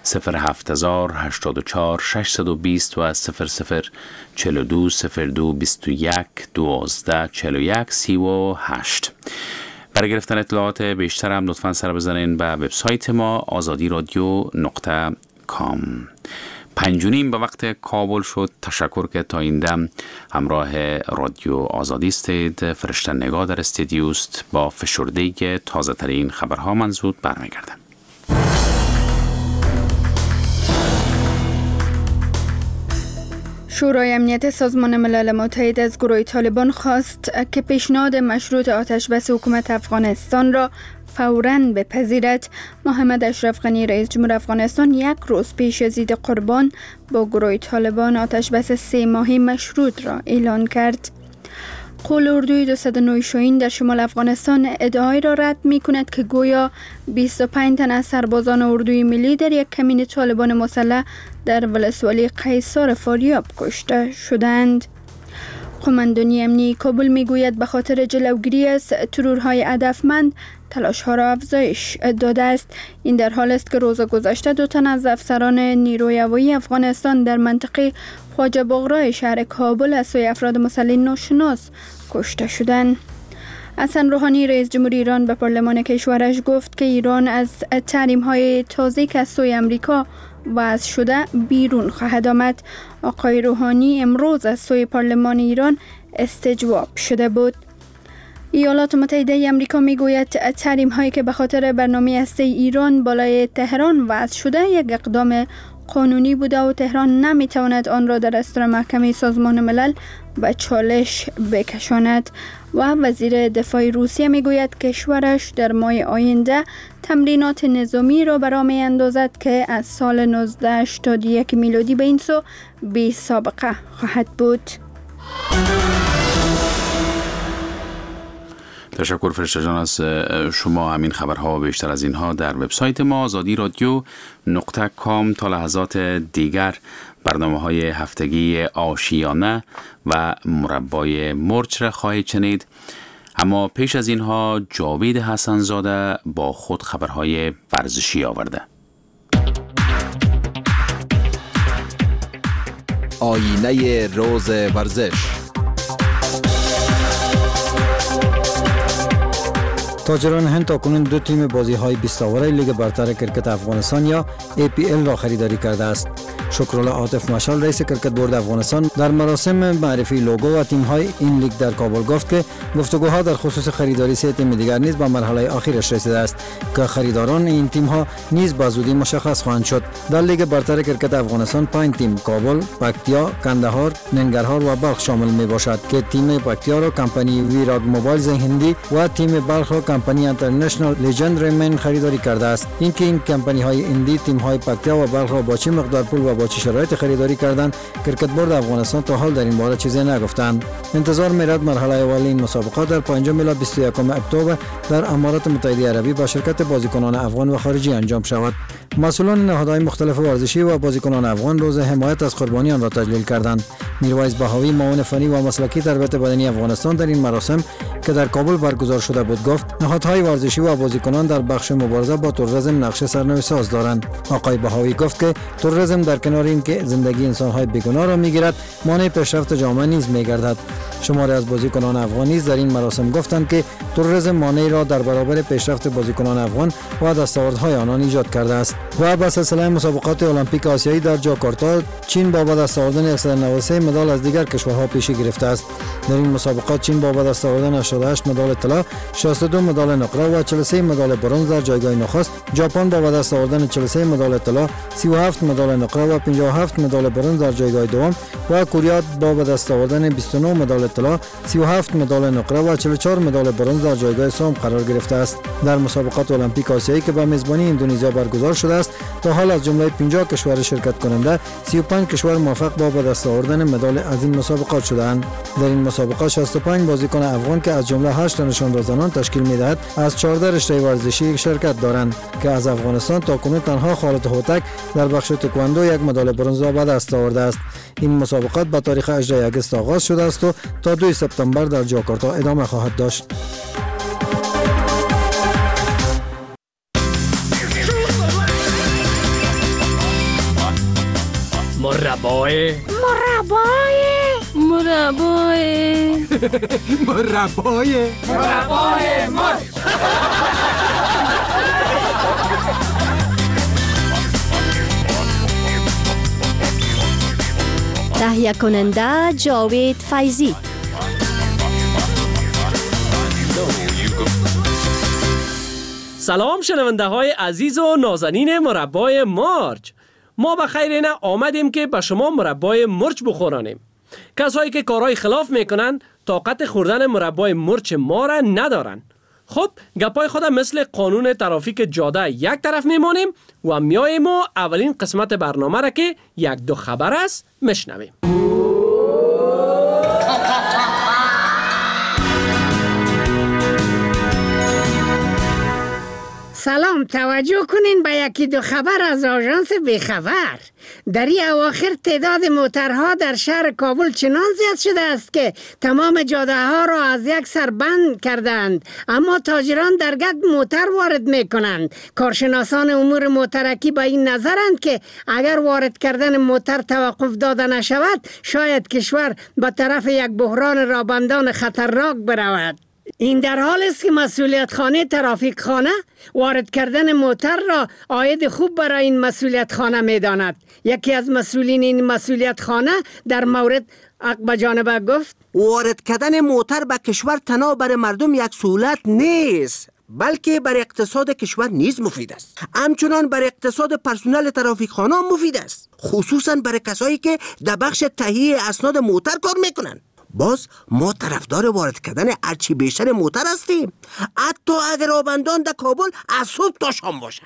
07084 620 و 0042 02 21 12 41 38. برای گرفتن اطلاعات بیشتر هم لطفاً سر بزنین به وبسایت ما azadiradyo.com. 5:30 به وقت کابل شد. تشکر که تا این دم همراه رادیو آزادی استید. فرشته نگاه در استودیو است. با فشرده‌ای که تازه ترین خبرها من زود برمیگردم. شورای امنیت سازمان ملل متحد از گروه طالبان خواست که پیشنهاد مشروط آتش بس حکومت افغانستان را فوراً بپذیرد. محمد اشرف غنی رئیس جمهور افغانستان یک روز پیش از عید قربان با گروه طالبان آتش بس 3 ماهه مشروط را اعلان کرد. قول اردوی 209 شاهین در شمال افغانستان ادعای را رد می کند که گویا 25 تن از سربازان اردوی ملی در یک کمین طالبان مسلح در ولسوالی قیصار فاریاب کشته شدند. قماندانی امنیتی کابل می گوید به خاطر جلوگیری از ترورهای هدفمند تلاش‌ها را افزایش داده است. این در حال است که روز گذشته 2 تن از افسران نیروی هوایی افغانستان در منطقه خواجه بغرای شهر کابل از سوی افراد مسلح ناشناس کشته شدند. حسن روحانی رئیس جمهور ایران به پارلمان کشورش گفت که ایران از تحریم‌های تازه که از سوی امریکا وضع شده بیرون خواهد آمد. آقای روحانی امروز از سوی پارلمان ایران استجواب شده بود. ایالات متحده آمریکا میگوید تحریم هایی که به خاطر برنامه هسته ایران بالای تهران وضع شده یک اقدام قانونی بوده و تهران نمیتواند آن را در دستور محکمه سازمان ملل به چالش بکشاند. و وزیر دفاع روسیه میگوید کشورش در ماه آینده تمرینات نظامی را برآ میاندازد که از سال 1981 میلادی به این سو بی سابقه خواهد بود. تشکر فرشته جان از شما. همین خبرها و بیشتر از اینها در وبسایت ما azadiradyo.com. تا لحظات دیگر برنامه‌های هفتگی آشیانه و مربای مرچ را خواهید شنید. اما پیش از اینها جاوید حسن زاده با خود خبرهای ورزشی آورده. آینه روز ورزش. تاجران هند تاکنون 2 تیم بازی‌های 20 اوره لیگ برتر کرکت افغانستان یا APL را خریداری کرده است. شکرالله عاطف مشال رئیس کرکت بورد افغانستان در مراسم معرفی لوگو و تیم‌های این لیگ در کابل گفت که گفتگوها در خصوص خریداری 3 تیم دیگر نیز به مرحله آخرش رسیده است که خریداران این تیم‌ها نیز به زودی مشخص خواهند شد. در لیگ برتر کرکت افغانستان 5 تیم کابل، پکتیا، کندهار، ننگرهار و بلخ شامل میباشد که تیم پکتیا را کمپانی ویراگ موبایلز هندی و تیم بلخ را کمپانی اینترنشنال لژند ریمن خریداری کرده است. اینکه این کمپانی‌های هندی تیم‌های پکتیا و بلخ را با چه مقدار پول و با چه شرایط خریداری کردند کرکت بورد افغانستان تا حال در این باره چیزی نگفتند. انتظار می‌رفت مرحله اول این مسابقات در 5 الی 21 اکتبر در امارات متحده عربی با شرکت بازیکنان افغان و خارجی انجام شود. مسئولان نهادهای مختلف ورزشی و بازیکنان افغان روز حمایت از قربانیان را تجلیل کردند. میرویس بهاوی معاون فنی و مسلکی تربیت بدنی افغانستان در این مراسم که در کابل برگزار شده بود گفت نهادهای ورزشی و بازیکنان در بخش مبارزه با تروریسم نقش سرنوشت ساز دارند. آقای بهاوی گفت که تروریسم در کنار اینکه زندگی انسان‌های بیگناه را میگیرد مانع پیشرفت جامعه نیز میگردد. شماری از بازیکنان افغان نیز در این مراسم گفتند که تروریسم مانعی را در برابر پیشرفت بازیکنان افغان و دستاوردهای آنان ایجاد کرده است. و به سلسله مسابقات المپیک آسیایی در جاکارتا چین با دست آوردن 193 مدال از دیگر کشورها پیشی گرفته است. در این مسابقات چین با دست آوردن 88 مدال طلا، 62 مدال نقره و 43 مدال برنز در جایگاه نخست، ژاپن با دست آوردن 43 مدال طلا، 37 مدال نقره و 57 مدال برنز در جایگاه دوم و کره با دست آوردن 29 مدال طلا، 37 مدال نقره و 44 مدال برنز در جایگاه سوم قرار گرفته است. در مسابقات المپیک آسیایی که به میزبانی اندونزیا برگزار شده است تا حال از جمله 50 کشور شرکت کننده 35 کشور موفق با دست آوردن مدال از این مسابقات شده‌اند. در این مسابقات 65 بازیکن افغان که از جمله 8 نشان زنان تشکیل می‌دهد از 14 رشته ورزشی شرکت دارند که از افغانستان تاکنون تنها خالد هوتک در بخش تکواندو یک مدال برنز به دست آورده است. این مسابقات با تاریخ 18 آگوست آغاز شده است و تا 2 سپتامبر در جاکارتا ادامه خواهد داشت. مربای مرچ. تهیه کننده جاوید فیضی. سلام شنونده های عزیز و نازنین مربای مرچ. ما به خیر نه آمدیم که به شما مربای مرچ بخورانیم. کسایی که کارهای خلاف میکنن طاقت خوردن مربای مرچ ما را ندارن. خب گپای خودم مثل قانون ترافیک جاده یک طرف میمانیم و میاییم و اولین قسمت برنامه را که 1-2 خبر است میشنویم. سلام، توجه کنین به 1-2 خبر از آژانس بیخبر. در این اواخر تعداد موترها در شهر کابل چنان زیاد شده است که تمام جاده ها را از یک سر بند کردند، اما تاجران در گد موتر وارد می کنند. کارشناسان امور موترکی به این نظرند که اگر وارد کردن موتر توقف داده نشود شاید کشور به طرف یک بحران رابندان خطرناک برود. این در حال است که مسئولیت خانه ترافیک خانه وارد کردن موتر را عاید خوب برای این مسئولیت خانه می داند. یکی از مسئولین این مسئولیت خانه در مورد عقب جانبه گفت وارد کردن موتر به کشور تنها برای مردم یک سهولت نیست، بلکه برای اقتصاد کشور نیز مفید است. همچنان برای اقتصاد پرسنل ترافیک خانه مفید است، خصوصا برای کسایی که در بخش تهیه اسناد موتر کار میکنن. باز ما طرفدار وارد کردن هرچی بیشتر موتر هستیم، حتی اگر آبندان در کابل از صبح تا شام باشه.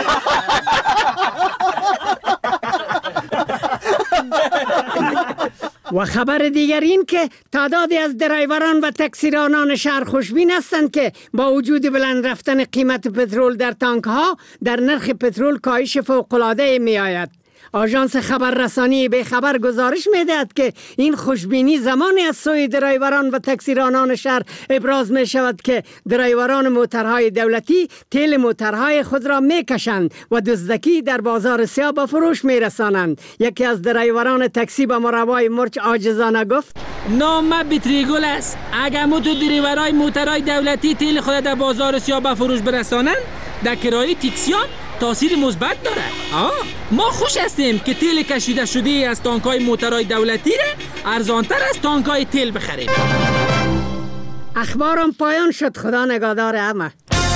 و خبر دیگر این که تعدادی از درایوران و تاکسیرانان شهر خوشبین هستند که با وجود بلند رفتن قیمت پترول در تانک ها در نرخ پترول کاهش فوق‌العاده می آید. آژانس خبررسانی بیخبر گزارش می‌دهد که این خوشبینی زمانی از سوی درایوران و تاکسیرانان شهر ابراز می شود که درایوران موترهای دولتی تیل موترهای خود را می‌کشند و دزدکی در بازار سیاه به فروش می‌رسانند. یکی از درایوران تاکسی به مربای مرچ عاجزانه گفت نام بیتریگل است. اگر درایورای موترهای دولتی تیل خود در بازار سیاه به فروش برسانند در کرایه تاکسیان تاثیر مثبت دارد. ما خوش هستیم که تیل کشیده شده از تانک‌های موترهای دولتی را ارزانتر از تانک‌های تیل بخریم. اخبارم پایان شد. خدا نگهدار همه.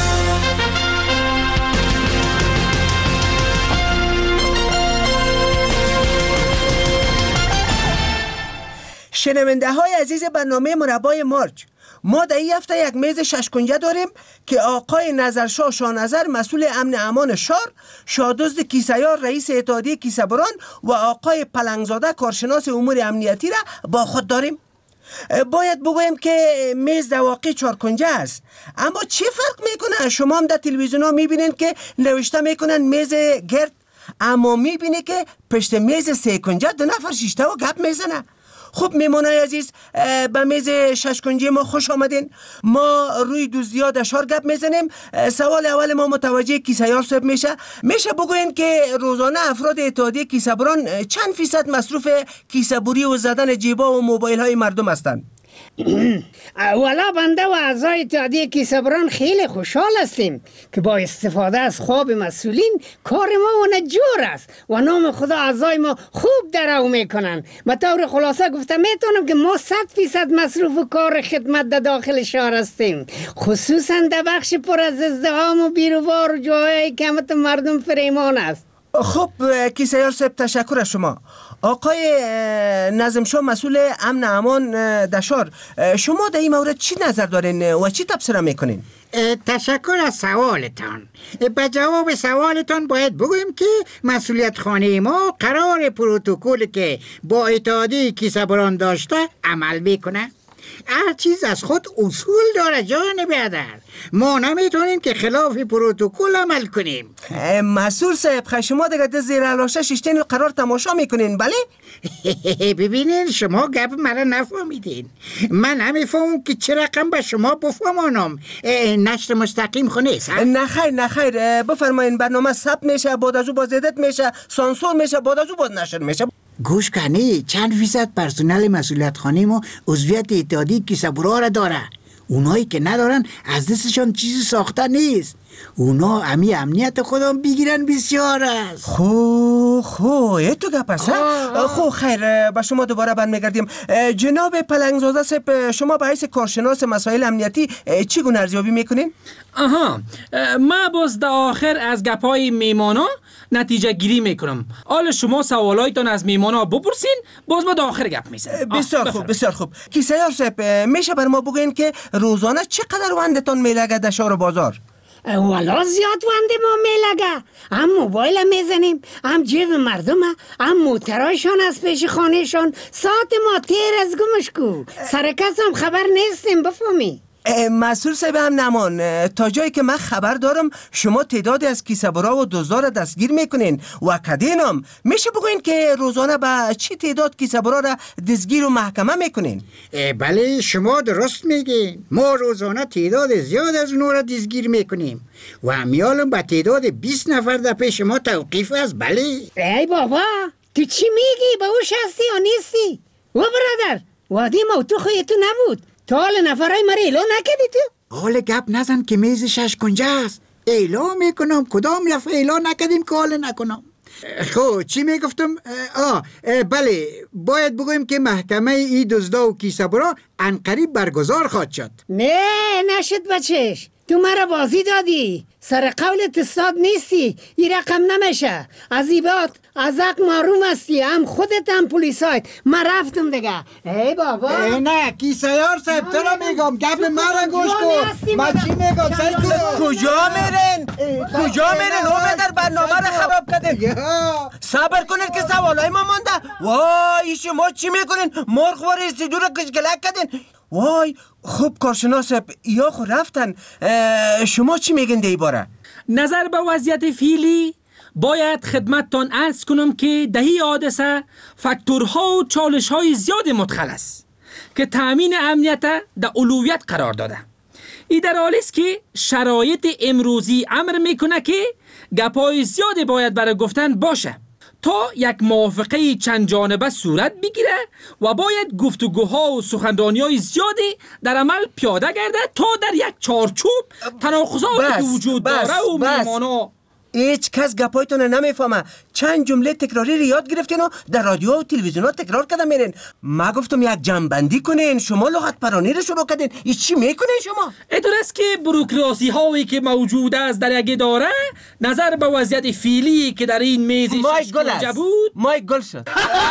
شنونده های عزیز برنامه مربای مرچ، ما در این هفته یک میز 6 کنجه داریم که آقای نظرشاه شاهنظر مسئول امن امان شهر، شادزد کیسیار رئیس اتحادیه کیسه‌بران و آقای پلنگزاده کارشناس امور امنیتی را با خود داریم. باید بگویم که میز در واقع 4 کنجه است، اما چه فرق میکنه؟ شما هم در تلویزیون ها میبینین که نوشته میکنن میز گرد، اما میبینی که پشت میز 3 کنجه 2 نفر شیشته و گپ میزنه. خب میمونای عزیز، به میز 6 کنجی ما خوش آمدین. ما روی دزدی‌ها در شهر گپ میزنیم. سوال اول ما متوجه کیسه‌یار صاحب میشه بگوین که روزانه افراد اتحادیه کیسه‌بران چند فیصد مصروف کیسه‌بری و زدن جیبا و موبایل های مردم هستند؟ اولا بنده و اعضای اتحادیه کیسه‌بران خیلی خوشحال هستیم که با استفاده از خواب مسئولین کار ما و نجور است و نام خدا اعضای ما خوب درو میکنن. به طور خلاصه گفته میتونم که ما 100% مصروف کار خدمت در داخل شهر هستیم، خصوصا در بخش پر از ازدحام و بیروبار و جاهای کمت مردم فریمان است. خب کیسه‌یار صاحب، تشکر از شما. آقای نظمشاه مسئول امن امان در شهر، شما در این مورد چی نظر دارین و چی تبصره میکنین؟ تشکر از سوالتان. به جواب سوالتان باید بگویم که مسئولیت خانه ما قرار پروتکلی که با اتحادیه کیسه‌بران داشته عمل میکنه. هر چیز از خود اصول داره جان برادر. ما نمیتونیم که خلاف پروتکل عمل کنیم. مسئول صاحب، شما دیگه زیر علاشه شیشتین قرار تماشا میکنین بله؟ ببینین شما گپ مرا نفهمیدین. من نمیفهمم که چه رقم به شما بفهمانم. نشر مستقیم خونیست؟ نه خیر بفرمایین. برنامه ثبت میشه، بعد از او باز ادیت میشه، سانسور میشه، بعد از او باز نشر میشه. گوش کنی چند فیصد پرسنل مسئولیت خانه ما عضویت اتحادیه کیسه‌برا را داره. اونایی که ندارن از دستشان چیزی ساخته نیست. اونا امنیت خودم بگیرن بسیار است. خو تو گپ است. خو خیر، با شما دوباره برمیگردیم. جناب پلنگزاده صاحب، شما به حیث کارشناس مسائل امنیتی چگونه ارزیابی میکنین؟ ما باز در آخر از گپای میمانا نتیجه گیری میکنم. حالا شما سوالایتان از میمانا بپرسین، باز ما در آخر گپ میزنیم. بسیار خوب. کیسیار صاحب، میشه بر ما بگین که روزانه چقدر وندتان میلگه در شهر بازار؟ والا زیاد ونده ما میلگه. هم موبایل میزنیم، هم جیب مردم، هم موترایشان از پیش خانهشان. ساعت ما تیر از گمش کو. سرکس هم خبر نیستیم بفهمی. مسئول صاحب هم نمان، تا جایی که من خبر دارم شما تعدادی از کیسه‌برا و دزدار دستگیر میکنین و کدینم میشه بگوین که روزانه به چی تعداد کیسه‌برا را دستگیر و محکمه میکنین؟ بله شما درست میگین. ما روزانه تعداد زیاد از اونها را دستگیر میکنیم و همیالم به تعداد 20 نفر در پیش ما توقیف است. بله. ای بابا تو چی میگی؟ به اوش هستی یا نیستی؟ و برادر وادی موتو خواهی نبود. تا حال نفرهای مرا اعلام نکردی تو؟ حال گپ نزن که میز 6 کنجه است. اعلام میکنم. کدام دفعه اعلام نکردیم که حال نکنم. خب چی میگفتم؟ بله باید بگویم که محکمه ای دزدا و کیسه‌برا عنقریب برگزار خواهد شد. نه نشد بچش، تو مرا بازی دادی. سر قولت استاد نیستی. این رقم نمیشه. از ایبات از حق محروم هستی. هم خودت هم پلیسایت. من رفتم دیگه. ای بابا نه کیسیار صاحب تو را میگم گپ مرا گوش کن. من چی میگم؟ کجا میرین؟ اومه در برنامه را خراب کردین. صبر کنین که سوالای ما مانده. وای شما چی میکنین؟ مرغوار استیدو را کشگلک کردین. وای خوب کارشناس یا خود رفتن. شما چی میگن دی باره؟ نظر به وضعیت فعلی باید خدمتتان عرض کنم که دهی حادثه فاکتورها و چالش‌های زیاد مدخل است که تأمین امنیت در اولویت قرار داده. این در حالی است که شرایط امروزی امر میکنه که گپای زیاد باید برای گفتن باشه تا یک موافقه چند جانبه صورت بگیره و باید گفتگوها و سخنرانی‌های زیادی در عمل پیاده گرده تا در یک چارچوب تناقضاتی که وجود داره و میمانا. هیچ کس گپایتون نمیفهمه. چند جمله تکراری رو یاد گرفتین و در رادیو و تلویزیون تکرار کردن میرین. ما گفتم یک جنبندی کنین، شما لغت پرانی رو شروع کردین. این چی میکنین شما؟ اینطور است که بروکراسی هایی که موجود است در یک اداره نظر به وضعیت فعلی که در این میز ششگانجه بود مای گل شد.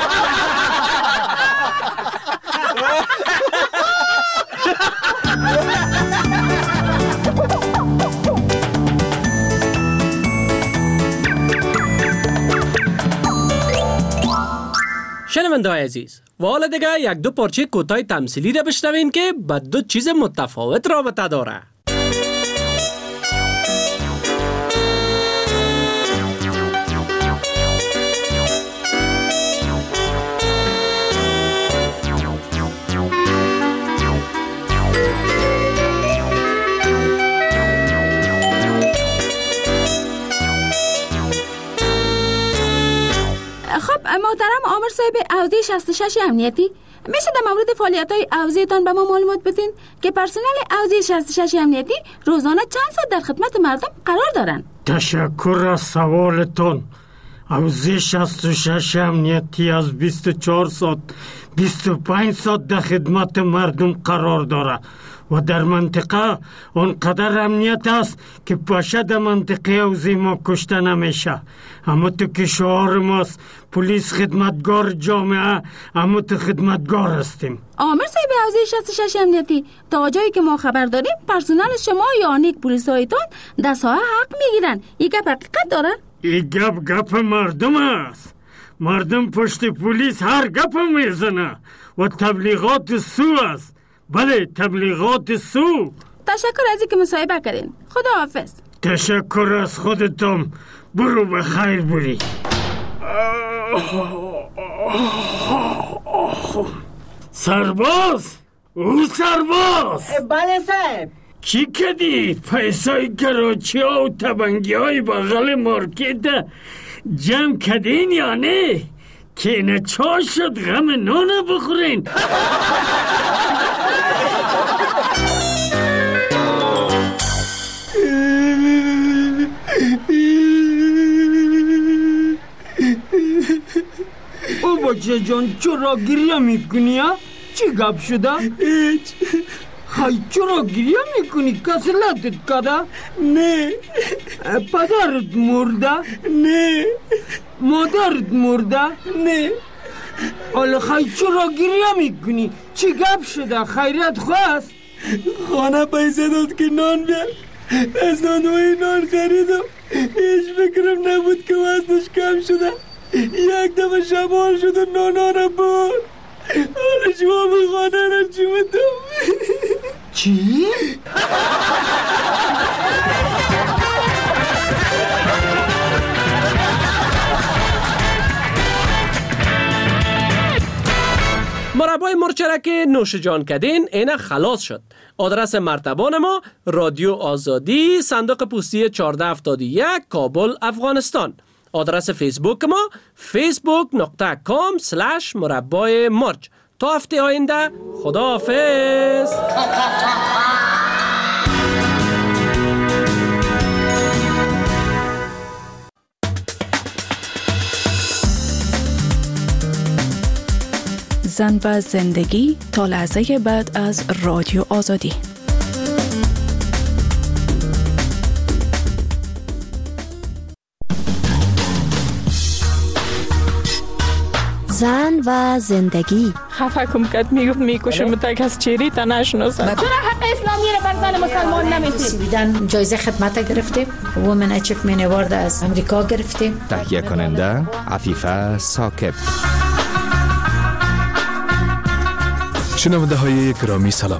شنونده‌های عزیز، و حالا دیگه یک دو پارچه کوتاه تمثیلی را بشنویم که با دو چیز متفاوت رابطه داره. خب محترم عامر صاحب حوزه 66 امنیتی، میشه در مورد فعالیت‌های حوزه‌تان به ما معلومات بدین که پرسنل حوزه 66 امنیتی روزانه چند ساعت در خدمت مردم قرار دارن؟ تشکر از سوالتون. حوزه 66 امنیتی از 24 ساعت 25 ساعت در خدمت مردم قرار داره و در منطقه اونقدر امنیت است که پاشه در منطقه حوزه ما کشته نمیشه. اما تو که شعار ماست پلیس خدمتگار جامعه، اما تو خدمتگار هستیم. عامر صاحب حوزه 66 امنیتی، تا جایی که ما خبر داریم پرسنل شما یا نیک پلیسایتان در ساحه حق میگیرن. این گپ حقیقت داره؟ این گپ مردم است. مردم پشت پلیس هر گپ میزنه و تبلیغات سو است. بله، تبلیغات سو. تشکر از اینکه مصاحبه کردین. خدا حافظ. تشکر از خودتم. برو به خیر بری. سرباز؟ او سرباز؟ بله صاحب. چی کدی؟ پیسای کراچی ها و تبنگی های بغل مارکت جمع کدین یا نه؟ که اینه چا شد غم نانه بخورین؟ او بچه جان چرا گریه میکنی ها؟ چی گپ شده؟ هیچ. خواهی چرا گریه میکنی؟ کسی لطت کده؟ نه. پدرت مرده؟ نه. مادرت مرده؟ نه. حالا خواهی چرا گریه میکنی؟ چی گپ شده؟ خیرت خواست؟ خانه پیسه داد که نان بیار. از نانوی نان خریدم. هیچ فکرم نبود که وزنش کم شده. یک دفعه شمال شد و نانا را برد. حالا شما به خانه را چی بدم؟ چی؟ مربای مرچ که نوش جان کدین اینا خلاص شد. آدرس مرتبان ما رادیو آزادی، صندوق پستی 1471 کابل افغانستان. آدرس فیسبوک ما facebook.com/مربای مرچ. تا هفته آینده خداحافظ. زن و زندگی تا لحظه بعد از رادیو آزادی. زن و زندگی. خفه کم کد میگفت میکشم تا کس چیری تا نشناسم. چرا حق اسلامی رو بر زن مسلمان نمیدید؟ سویدن جایزه خدمت گرفتیم. وومن اچیومنت اوارد از امریکا گرفتیم. تهیه کننده عفیفه ساکب. شنونده های گرامی سلام.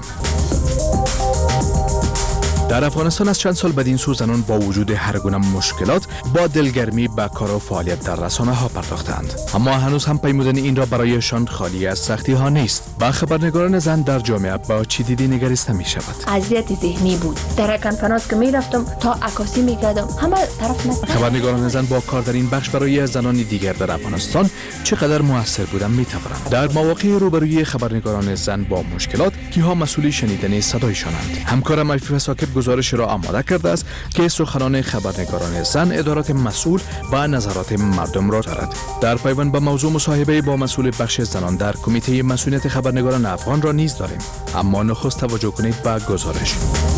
در افغانستان از چند سال بدین سو زنان با وجود هر گونه مشکلات با دلگرمی به کار و فعالیت در رسانه ها پرداختند، اما هنوز هم پیمودن این را برایشان خالی از سختی ها نیست. با خبرنگاران زن در جامعه با چی دیدی نگریسته می شود؟ اذیت ذهنی بود. در کنفرانس که می رفتم تا عکاسی می کردم همه طرف نست. خبرنگاران زن با کار در این بخش برای زنان دیگر در افغانستان چقدر موثر بودن می توانند. در مواقع روبروی خبرنگاران زن با مشکلات کیها مسئول شنیدن صدایشانند؟ همکارم عفیفه ساکب گزارش را آماده کرده است که سخنان خبرنگاران زن ادارات مسئول با نظرات مردم را دارد. در پیوند به موضوع مصاحبه با مسئول بخش زنان در کمیته مسئولیت خبرنگاران افغان را نیز داریم، اما نخست توجه کنید به گزارش.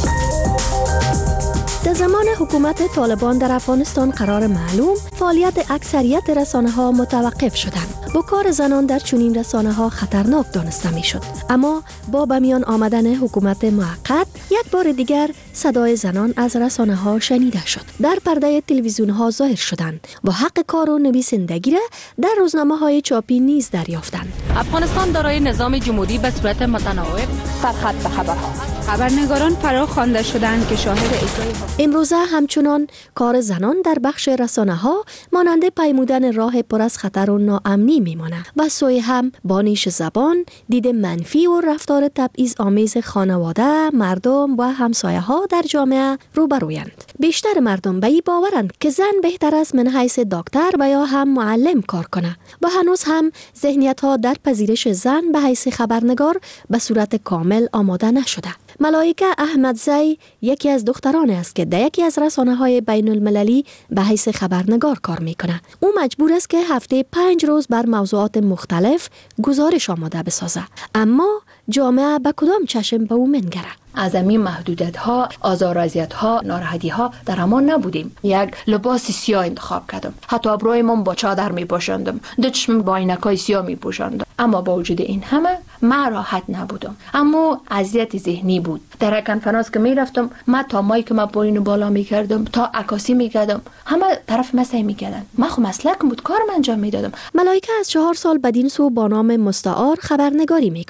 در زمان حکومت طالبان در افغانستان قرار معلوم فعالیت اکثریت رسانه‌ها متوقف شدند. با کار زنان در چنین رسانه‌ها خطرناک دانسته می‌شد، اما با به میان آمدن حکومت موقت یک بار دیگر صدای زنان از رسانه‌ها شنیده شد. در پرده تلویزیون‌ها ظاهر شدند و حق کار و نویسندگی را در روزنامه‌های چاپی نیز دریافتند. افغانستان دارای نظام جمهوری به صورت متناوب سرخط به خبرها. خبرنگاران فرا خوانده شدند که شاهد اجرای امروزه همچنان کار زنان در بخش رسانه‌ها مانند پیمودن راه پر از خطر و ناامنی میماند و سوی هم با نیش زبان، دید منفی و رفتار تبعیض‌آمیز خانواده، مردم و همسایه‌ها در جامعه روبرویند. بیشتر مردم به این باورند که زن بهتر است من حیث دکتر و یا هم معلم کار کنه و هنوز هم ذهنیت‌ها در پذیرش زن به حیث خبرنگار به صورت کامل آماده نشده. ملائکه احمدزی یکی از دختران است که در یکی از رسانه‌های بین المللی به حیث خبرنگار کار میکنه. او مجبور است که هفته 5 روز بر موضوعات مختلف گزارش آماده بسازه، اما جامعه به کدام چشم به او منگره؟ از این محدودیت ها، آزار و اذیت ها، ناراحتی ها در امان نبودیم. یک لباس سیاه انتخاب کردم، حتی ابرویم با چادر می پوشاندم، دو چشم با عینکای سیاه می پوشاندم، اما با وجود این همه من راحت نبودم. اما اذیت ذهنی بود. در کنفرانس که می رفتم، من تا مایک ما پایین بالا می کردم، تا عکاسی می کردم، همه طرف مسعی می کردن. من خو مسلک بود، کارم انجام می دادم. ملائکه از 4 سال بدین سو با نام مستعار خبرنگاری می کنه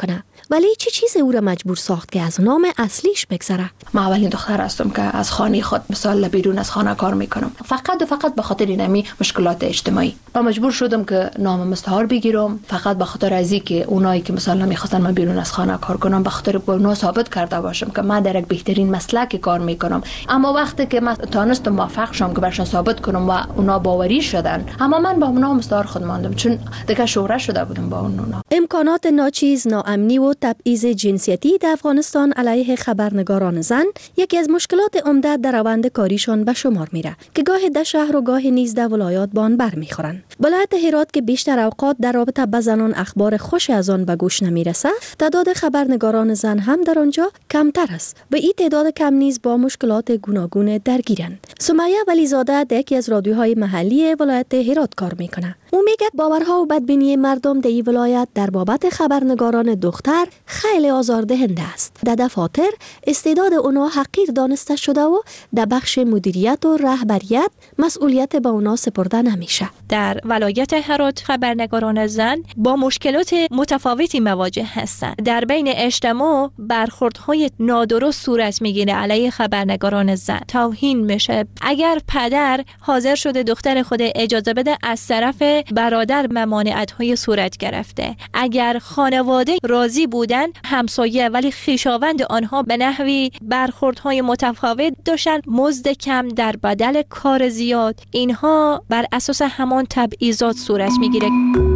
ولی چه چیزی او را مجبور ساخت که از نام اصلیش بگذره؟ من اولین دختر هستم که از خانه خود مثلا بیرون از خانه کار میکنم، فقط به خاطر اینمی مشکلات اجتماعی من مجبور شدم که نام مستعار بگیرم، فقط به خاطر ازی که اونایی که مثلا میخواستن من بیرون از خانه کار کنم به خاطر به اونا ثابت کرده باشم که من در یک بهترین مسلک کار میکنم. اما وقتی که من تونستم موفق شدم که برشان ثابت کنم و اونا باوری شدن، اما من با اونا مستعار خود ماندم چون دیگه شهره شده بودم با اونا. امکانات ناچیز، ناامنی و تبعیض جنسیتی در افغانستان علیه خبرنگاران زن یکی از مشکلات عمده در روند کاریشان به شمار میره که گاه در شهر و گاه نیز در ولایات با آن برمیخورن. ولایت هرات که بیشتر اوقات در رابطه با زنان اخبار خوش از آن به گوش نمیرسه، تعداد خبرنگاران زن هم در آنجا کمتر است و این تعداد کم نیز با مشکلات گوناگون درگیرند. سمیه ولیزاده در یکی از رادیوهای محلی ولایت هرات کار میکنه. او میگه باورها و بدبینی مردم در این ولایت در بابت خبرنگاران دختر خیلی آزاردهنده است. در دفاتر استعداد اونا حقیر دانسته شده و در بخش مدیریت و رهبریت مسئولیت به اونا سپرده نمیشه. در ولایت هرات خبرنگاران زن با مشکلات متفاوتی مواجه هستند. در بین اجتماع برخوردهای نادرست صورت میگیره علیه خبرنگاران زن. توهین میشه. اگر پدر حاضر شده دختر خود اجازه بده، از طرف برادر ممانعت‌های صورت گرفته. اگر خانواده راضی بودن، همسایه ولی خویشاوند آنها به نحوی برخوردهای متفاوت داشتن، مزد کم در بدل کار زیاد، اینها بر اساس همان تبعیضات صورت میگیره.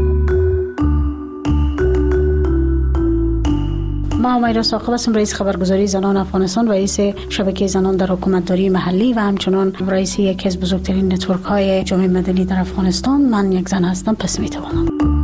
ما امیرا ثاقب هستم، رئیس خبرگزاری زنان افغانستان، رئیس شبکه زنان در حکومتداری محلی و همچنان رئیس یکی از بزرگترین نتورک های جامعه مدنی در افغانستان. من یک زن هستم، پس میتوانم.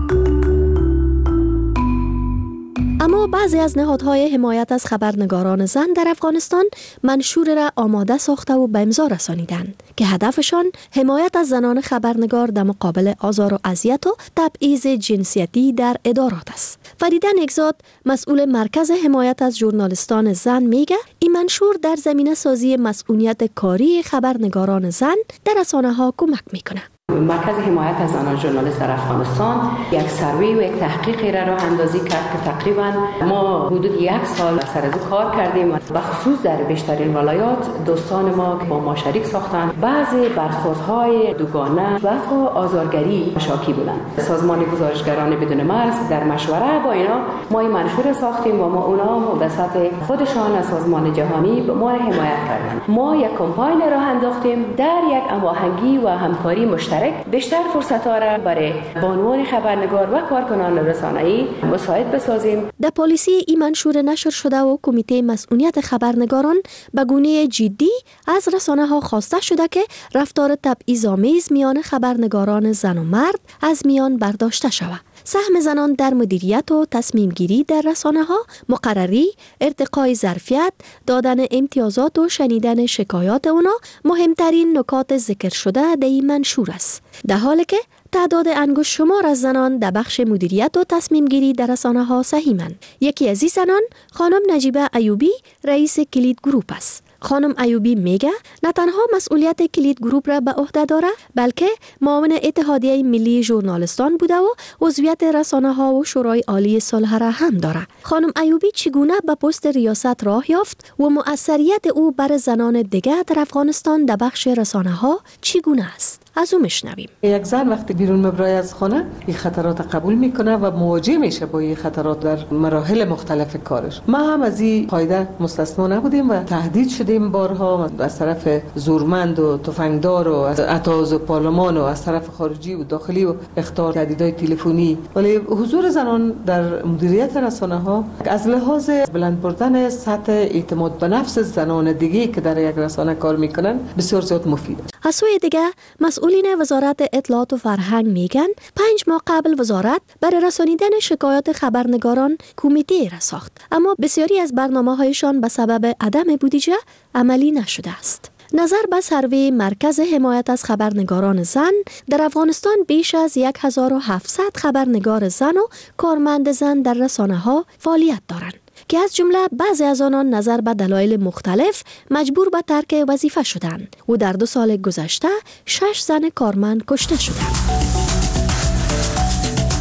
اما بعضی از نهادهای حمایت از خبرنگاران زن در افغانستان منشور را آماده ساخته و به امضا رسانیدند که هدفشان حمایت از زنان خبرنگار در مقابل آزار و اذیت و تبعیض جنسیتی در ادارات است. فریده نگزاد، مسئول مرکز حمایت از ژورنالیستان زن، میگه این منشور در زمینه سازی مسئولیت کاری خبرنگاران زن در رسانه‌ها کمک میکنه. مرکز حمایت از زنان ژورنالیست در افغانستان یک سروی و یک تحقیقی را راه اندازی کرد که تقریبا ما حدود 1 سال سر از کار کردیم و خصوص در بیشترین ولایات دوستان ما که با ما شریک ساختن بعضی برخوردهای دوگانه و حتی آزارگری شاکی بودند. سازمان گزارشگران بدون مرز در مشوره با اینا ما این منشور ساختیم و ما اونا به سطح خودشان از سازمان جهانی به ما حمایت کردند. ما یک کمپاین راه انداختیم در یک هماهنگی و همکاری مشترک بیشتر فرصت‌ها را برای بانوان خبرنگار و کارکنان رسانه‌ای مساعد بسازیم. در پالیسی این منشور نشر شده و کمیته مسئولیت خبرنگاران به گونه جدی از رسانه‌ها خواسته شده که رفتار تبعیض‌آمیز میان خبرنگاران زن و مرد از میان برداشته شود. سهم زنان در مدیریت و تصمیم گیری در رسانه‌ها، مقرری، ارتقای ظرفیت، دادن امتیازات و شنیدن شکایات اونا مهمترین نکات ذکر شده در این منشور است. در حالی که تعداد انگشت شمار از زنان در بخش مدیریت و تصمیم گیری در رسانه‌ها سهیمند. یکی از این زنان خانم نجیبه ایوبی، رئیس کلید گروپ است. خانم ایوبی میگه نه تنها مسئولیت کلید گروپ را به عهده داره، بلکه معاون اتحادیه ملی ژورنالیستان بوده و عضویت رسانه‌ها و شورای عالی صلح را هم داره. خانم ایوبی چگونه به پست ریاست راه یافت و مؤثریت او بر زنان دیگر در افغانستان در بخش رسانه‌ها چگونه است؟ از او میشنویم. یک زن وقتی بیرون میبره از خانه این خطرات قبول میکنه و مواجه میشه با این خطرات در مراحل مختلف کارش. ما هم از این قاعده مستثنا نبودیم و تهدید شدیم بارها از طرف زورمند و تفنگدار و از اعضای و پارلمان و از طرف خارجی و داخلی و اخطار تهدیدهای تلفنی. ولی حضور زنان در مدیریت رسانه ها از لحاظ بلند بردن سطح اعتماد به نفس زنان دیگه که در یک رسانه کار میکنن بسیار زیاد مفید است. از سوی دیگه مسئولین وزارت اطلاعات و فرهنگ میگن 5 ماه قبل وزارت برای رسانیدن شکایات خبرنگاران کمیته را ساخت، اما بسیاری از برنامه‌هایشان به سبب عدم بودجه عملی نشده است. نظر به سروی مرکز حمایت از خبرنگاران زن، در افغانستان بیش از 1700 خبرنگار زن و کارمند زن در رسانه‌ها فعالیت دارند که از جمله بعضی از آنان نظر به دلایل مختلف مجبور به ترک وظیفه شدند و در 2 سال گذشته 6 زن کارمند کشته شدند.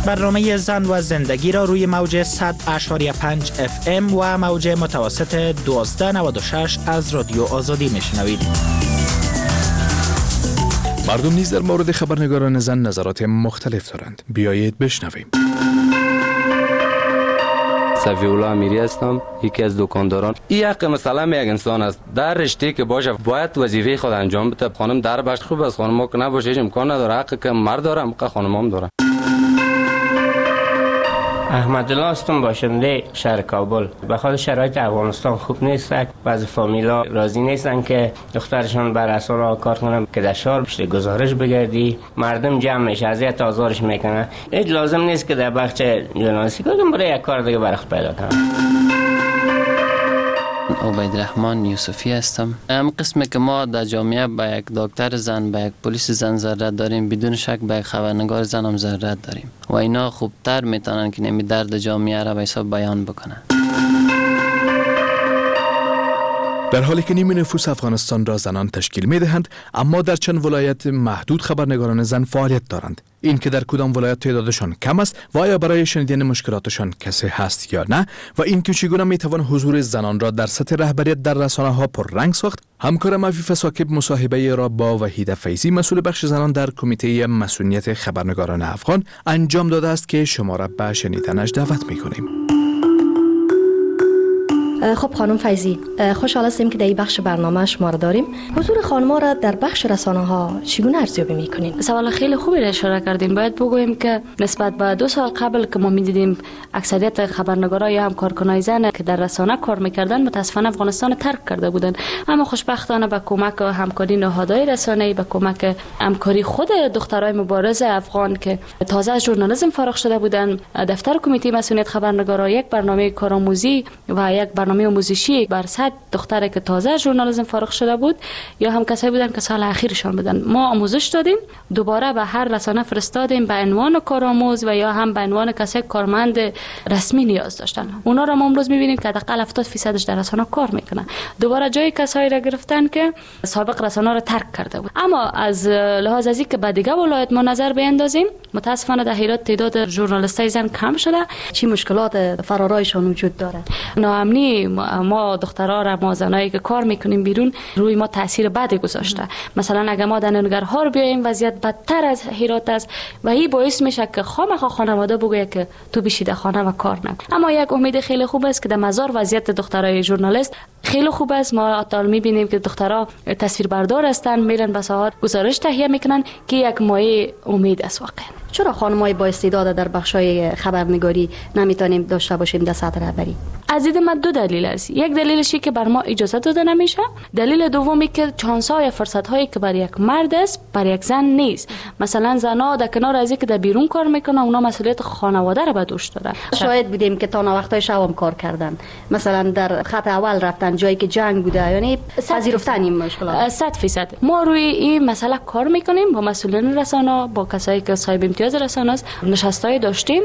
برنامه زن و زندگی را روی موج 100.5 FM و موج متوسط 1296 از رادیو آزادی میشنوید. مردم نیز در مورد خبرنگاران زن نظرات مختلف دارند. بیایید بشنویم. صفی‌الله امیری هستم، یکی از دکانداران. این حق مثلا یک انسان است، در رشته که باشه باید وظیفه خود انجام بده. خانم در باشد خوب است، خانم ما که نباشه هیچ امکان نداره. حقی که مرد داره حق خانم هم داره. احمدالله هستم، باشنده شهر کابل. به خاطر شرایط افغانستان خوب نیست. بعضی فامیلا راضی نیستن که دخترشان بر رسانه‌ها کار کنه که در شهر بشه گزارش بگردی. مردم جمع میشه، اذیت آزارش میکنه. هیچ لازم نیست که در بخش ژورنالیستی کنم، برای یک کار دیگه برخ پیدا کنم. عبیدالرحمن یوسفی هستم. هم قسمی که ما در جامعه به یک دکتر زن، به یک پلیس زن ضرورت داریم، بدون شک به یک خبرنگار زن هم ضرورت داریم و اینا خوبتر میتونن که نمی درد جامعه را به حساب بیان بکنن. در حالی که نیم نفوس افغانستان را زنان تشکیل می دهند، اما در چند ولایت محدود خبرنگاران زن فعالیت دارند. این که در کدام ولایت تعدادشان کم است و آیا برای شنیدن مشکلاتشان کسی هست یا نه و این که چگونه می توان حضور زنان را در سطح رهبریت در رسانه‌ها پررنگ ساخت، همکارم عفیفه ساکب مصاحبه را با وحید فیضی مسئول بخش زنان در کمیته مسئولیت خبرنگاران افغان انجام داده است که شما را به شنیدنش دعوت می کنیم. خب خانم فیضی، خوشحال هستیم که در این بخش برنامه شما را داریم. حضور خانم‌ها را در بخش رسانه‌ها چگونه ارزیابی می‌کنید؟ سوال خیلی خوبی را اشاره کردیم. باید بگوییم که نسبت به 2 سال قبل که ما می‌دیدیم اکثریت خبرنگارا یا هم کارکنای زن که در رسانه کار می‌کردن متأسفانه افغانستان ترک کرده بودند. اما خوشبختانه با کمک و همکاری نهادهای رسانه‌ای، با کمک همکاری خود دخترای مبارز افغان که تازه از ژورنالیسم فارغ شده بودند، دفتر کمیته مسئولیت خبرنگارا یک برنامه کارآموزی و یک برنامه آموزشی بر 100 دختری که تازه ژورنالیسم فارغ شده بود یا هم کسایی بودن که سال اخیرشان بودن، ما آموزش دادیم، دوباره به هر رسانه فرستادیم به عنوان کارآموز و یا هم به عنوان کسی کارمند رسمی نیاز داشتن. اونا را ما امروز می‌بینیم که حداقل 70% در رسانه کار میکنن. دوباره جای کسایی را گرفتن که سابق رسانه را ترک کرده بود. اما از لحاظ از اینکه به دیگه ولایت ما نظر بیندازیم، متاسفانه در هرات تعداد ژورنالیستای زن کم شده. چی مشکلات فرارایشان وجود داره؟ ناامنی ما دخترها را، ما زنایی که کار میکنیم بیرون، روی ما تاثیر بدی گذاشته. مثلا اگه ما در ننگرهار بیایم وضعیت بدتر از هرات است و این باعث میشه که خامخا خانواده بگه که تو بشید خانه و کار نکن. اما یک امید خیلی خوب است که در مزار وضعیت دخترای ژورنالیست خیلی خوب است. ما اتال میبینیم که دخترها تصویربردار هستند، میرن به ساعات گزارش تهیه میکنن که یک مایه امید است واقعا. چرا خانم‌های با استعداد در بخش‌های خبرنگاری نمیتونیم داشته باشیم در سطح رهبری؟ از دید من 2 دلیل است. یک دلیلشی که بر ما اجازه داده نمیشه، دلیل دومی که چانس‌های فرصت‌هایی که بر یک مرد است بر یک زن نیست. مثلا زن‌ها در کنار از اینکه در بیرون کار میکنن، اونا مسئولیت خانواده را به دوش دارن. شاید بودیم که تا وقتای شب کار کردن، مثلا در خط اول رفتن جایی که جنگ بوده، یعنی پذیرفتن این مشکلات. 100% ما روی این مسئله کار میکنیم، با مسئولین رسانه، با کسایی که صاحب امتیاز رسانه است نشستای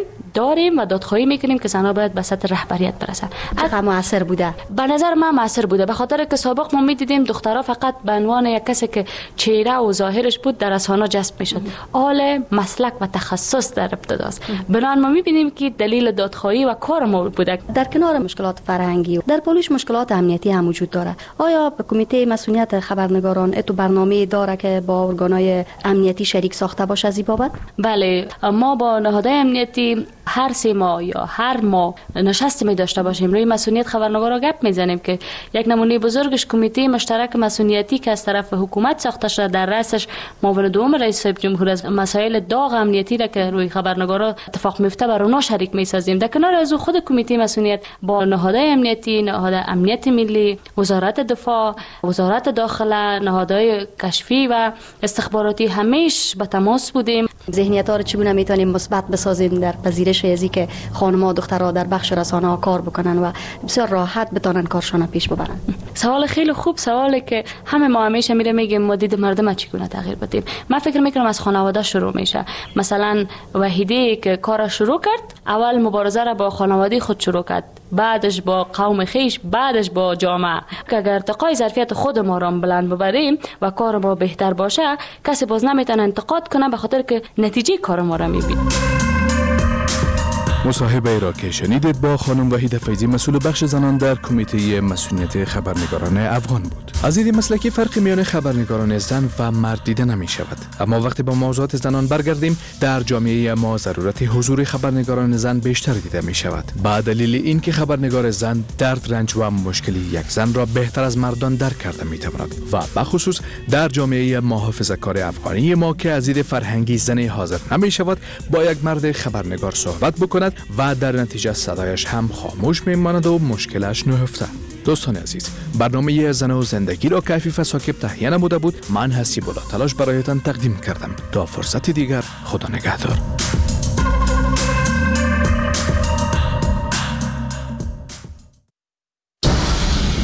داریم و دادخواهی میکنیم که زنها باید به سطح رهبریت برسن. چقدر موثر بوده؟ به نظر من موثر بوده، به خاطر که سابق ما میدیدیم دخترها فقط به عنوان یک کسی که چهره و ظاهرش بود در رسانه جذب میشد. حال مسلک و تخصص در ابتداست. بنابراین ما میبینیم که دلیل دادخواهی و کار ما بوده. در کنار مشکلات فرهنگی در پلیس مشکلات امنیتی هم وجود داره. آیا کمیته مسئولیت خبرنگاران اتو برنامه داره که با ارگانهای امنیتی شریک ساخته باشه از این بابت؟ بله، ما با نهادهای امنیتی هر 3 ماه یا هر ماه نشست می داشته باشیم، روی مسئولیت خبرنگارا گپ میزنیم که یک نمونه بزرگش کمیته مشترک مسئولیتی که از طرف حکومت ساخته شده، در رأسش معاون دوم رئیس جمهور از مسائل داغ امنیتی را که روی خبرنگارا اتفاق میفته بر اونها شریک میسازیم. در کنار از خود کمیته مسئولیت با نهادهای امنیتی، نهاد امنیت ملی، وزارت دفاع، وزارت داخله، نهادهای کشفی و استخباراتی همیش به تماس بودیم. ذهنیت‌ها رو چگونه میتونیم مثبت بسازیم در پذیرش از اینکه خانم‌ها و دخترها در بخش رسانه‌ها کار بکنن و بسیار راحت بتونن کارشون پیش ببرن؟ سوال خیلی خوب، سوالی که همه ما همیشه میگیم ما دید مردم چگونه تغییر بدیم. من فکر میکنم از خانواده شروع میشه. مثلا وحیدی که کار شروع کرد، اول مبارزه را با خانواده خود شروع کرد، بعدش با قوم خیش، بعدش با جامعه. که اگر ارتقای ظرفیت خود ما را بلند ببریم و کار ما بهتر باشه، کسی باز نمیتونه انتقاد کنه، به خاطر که نتیجه کار ما را میبینه. مصاحبه را که شنیدید با خانم وحیده فیضی مسئول بخش زنان در کمیته مسئولیت خبرنگاران افغان بود. از دید مسلکی فرق میان خبرنگاران زن و مرد دیده نمی شود. اما وقتی با موضوعات زنان برگردیم، در جامعه ما ضرورت حضور خبرنگاران زن بیشتر دیده می شود. به دلیل اینکه خبرنگار زن درد، رنج و مشکلی یک زن را بهتر از مردان درک کرده می تواند و بخصوص در جامعه محافظه‌کار افغانی ما که از دید فرهنگی زن حاضر نمی شود با یک مرد خبرنگار صحبت بکند و در نتیجه صدایش هم خاموش می ماند و مشکلش نهفته. دوستان عزیز، برنامه زن و زندگی را که عفیف ساکب تهیه نموده بود، من حسیب الله تلاش برایتان تقدیم کردم. تا فرصت دیگر، خدا نگهدار.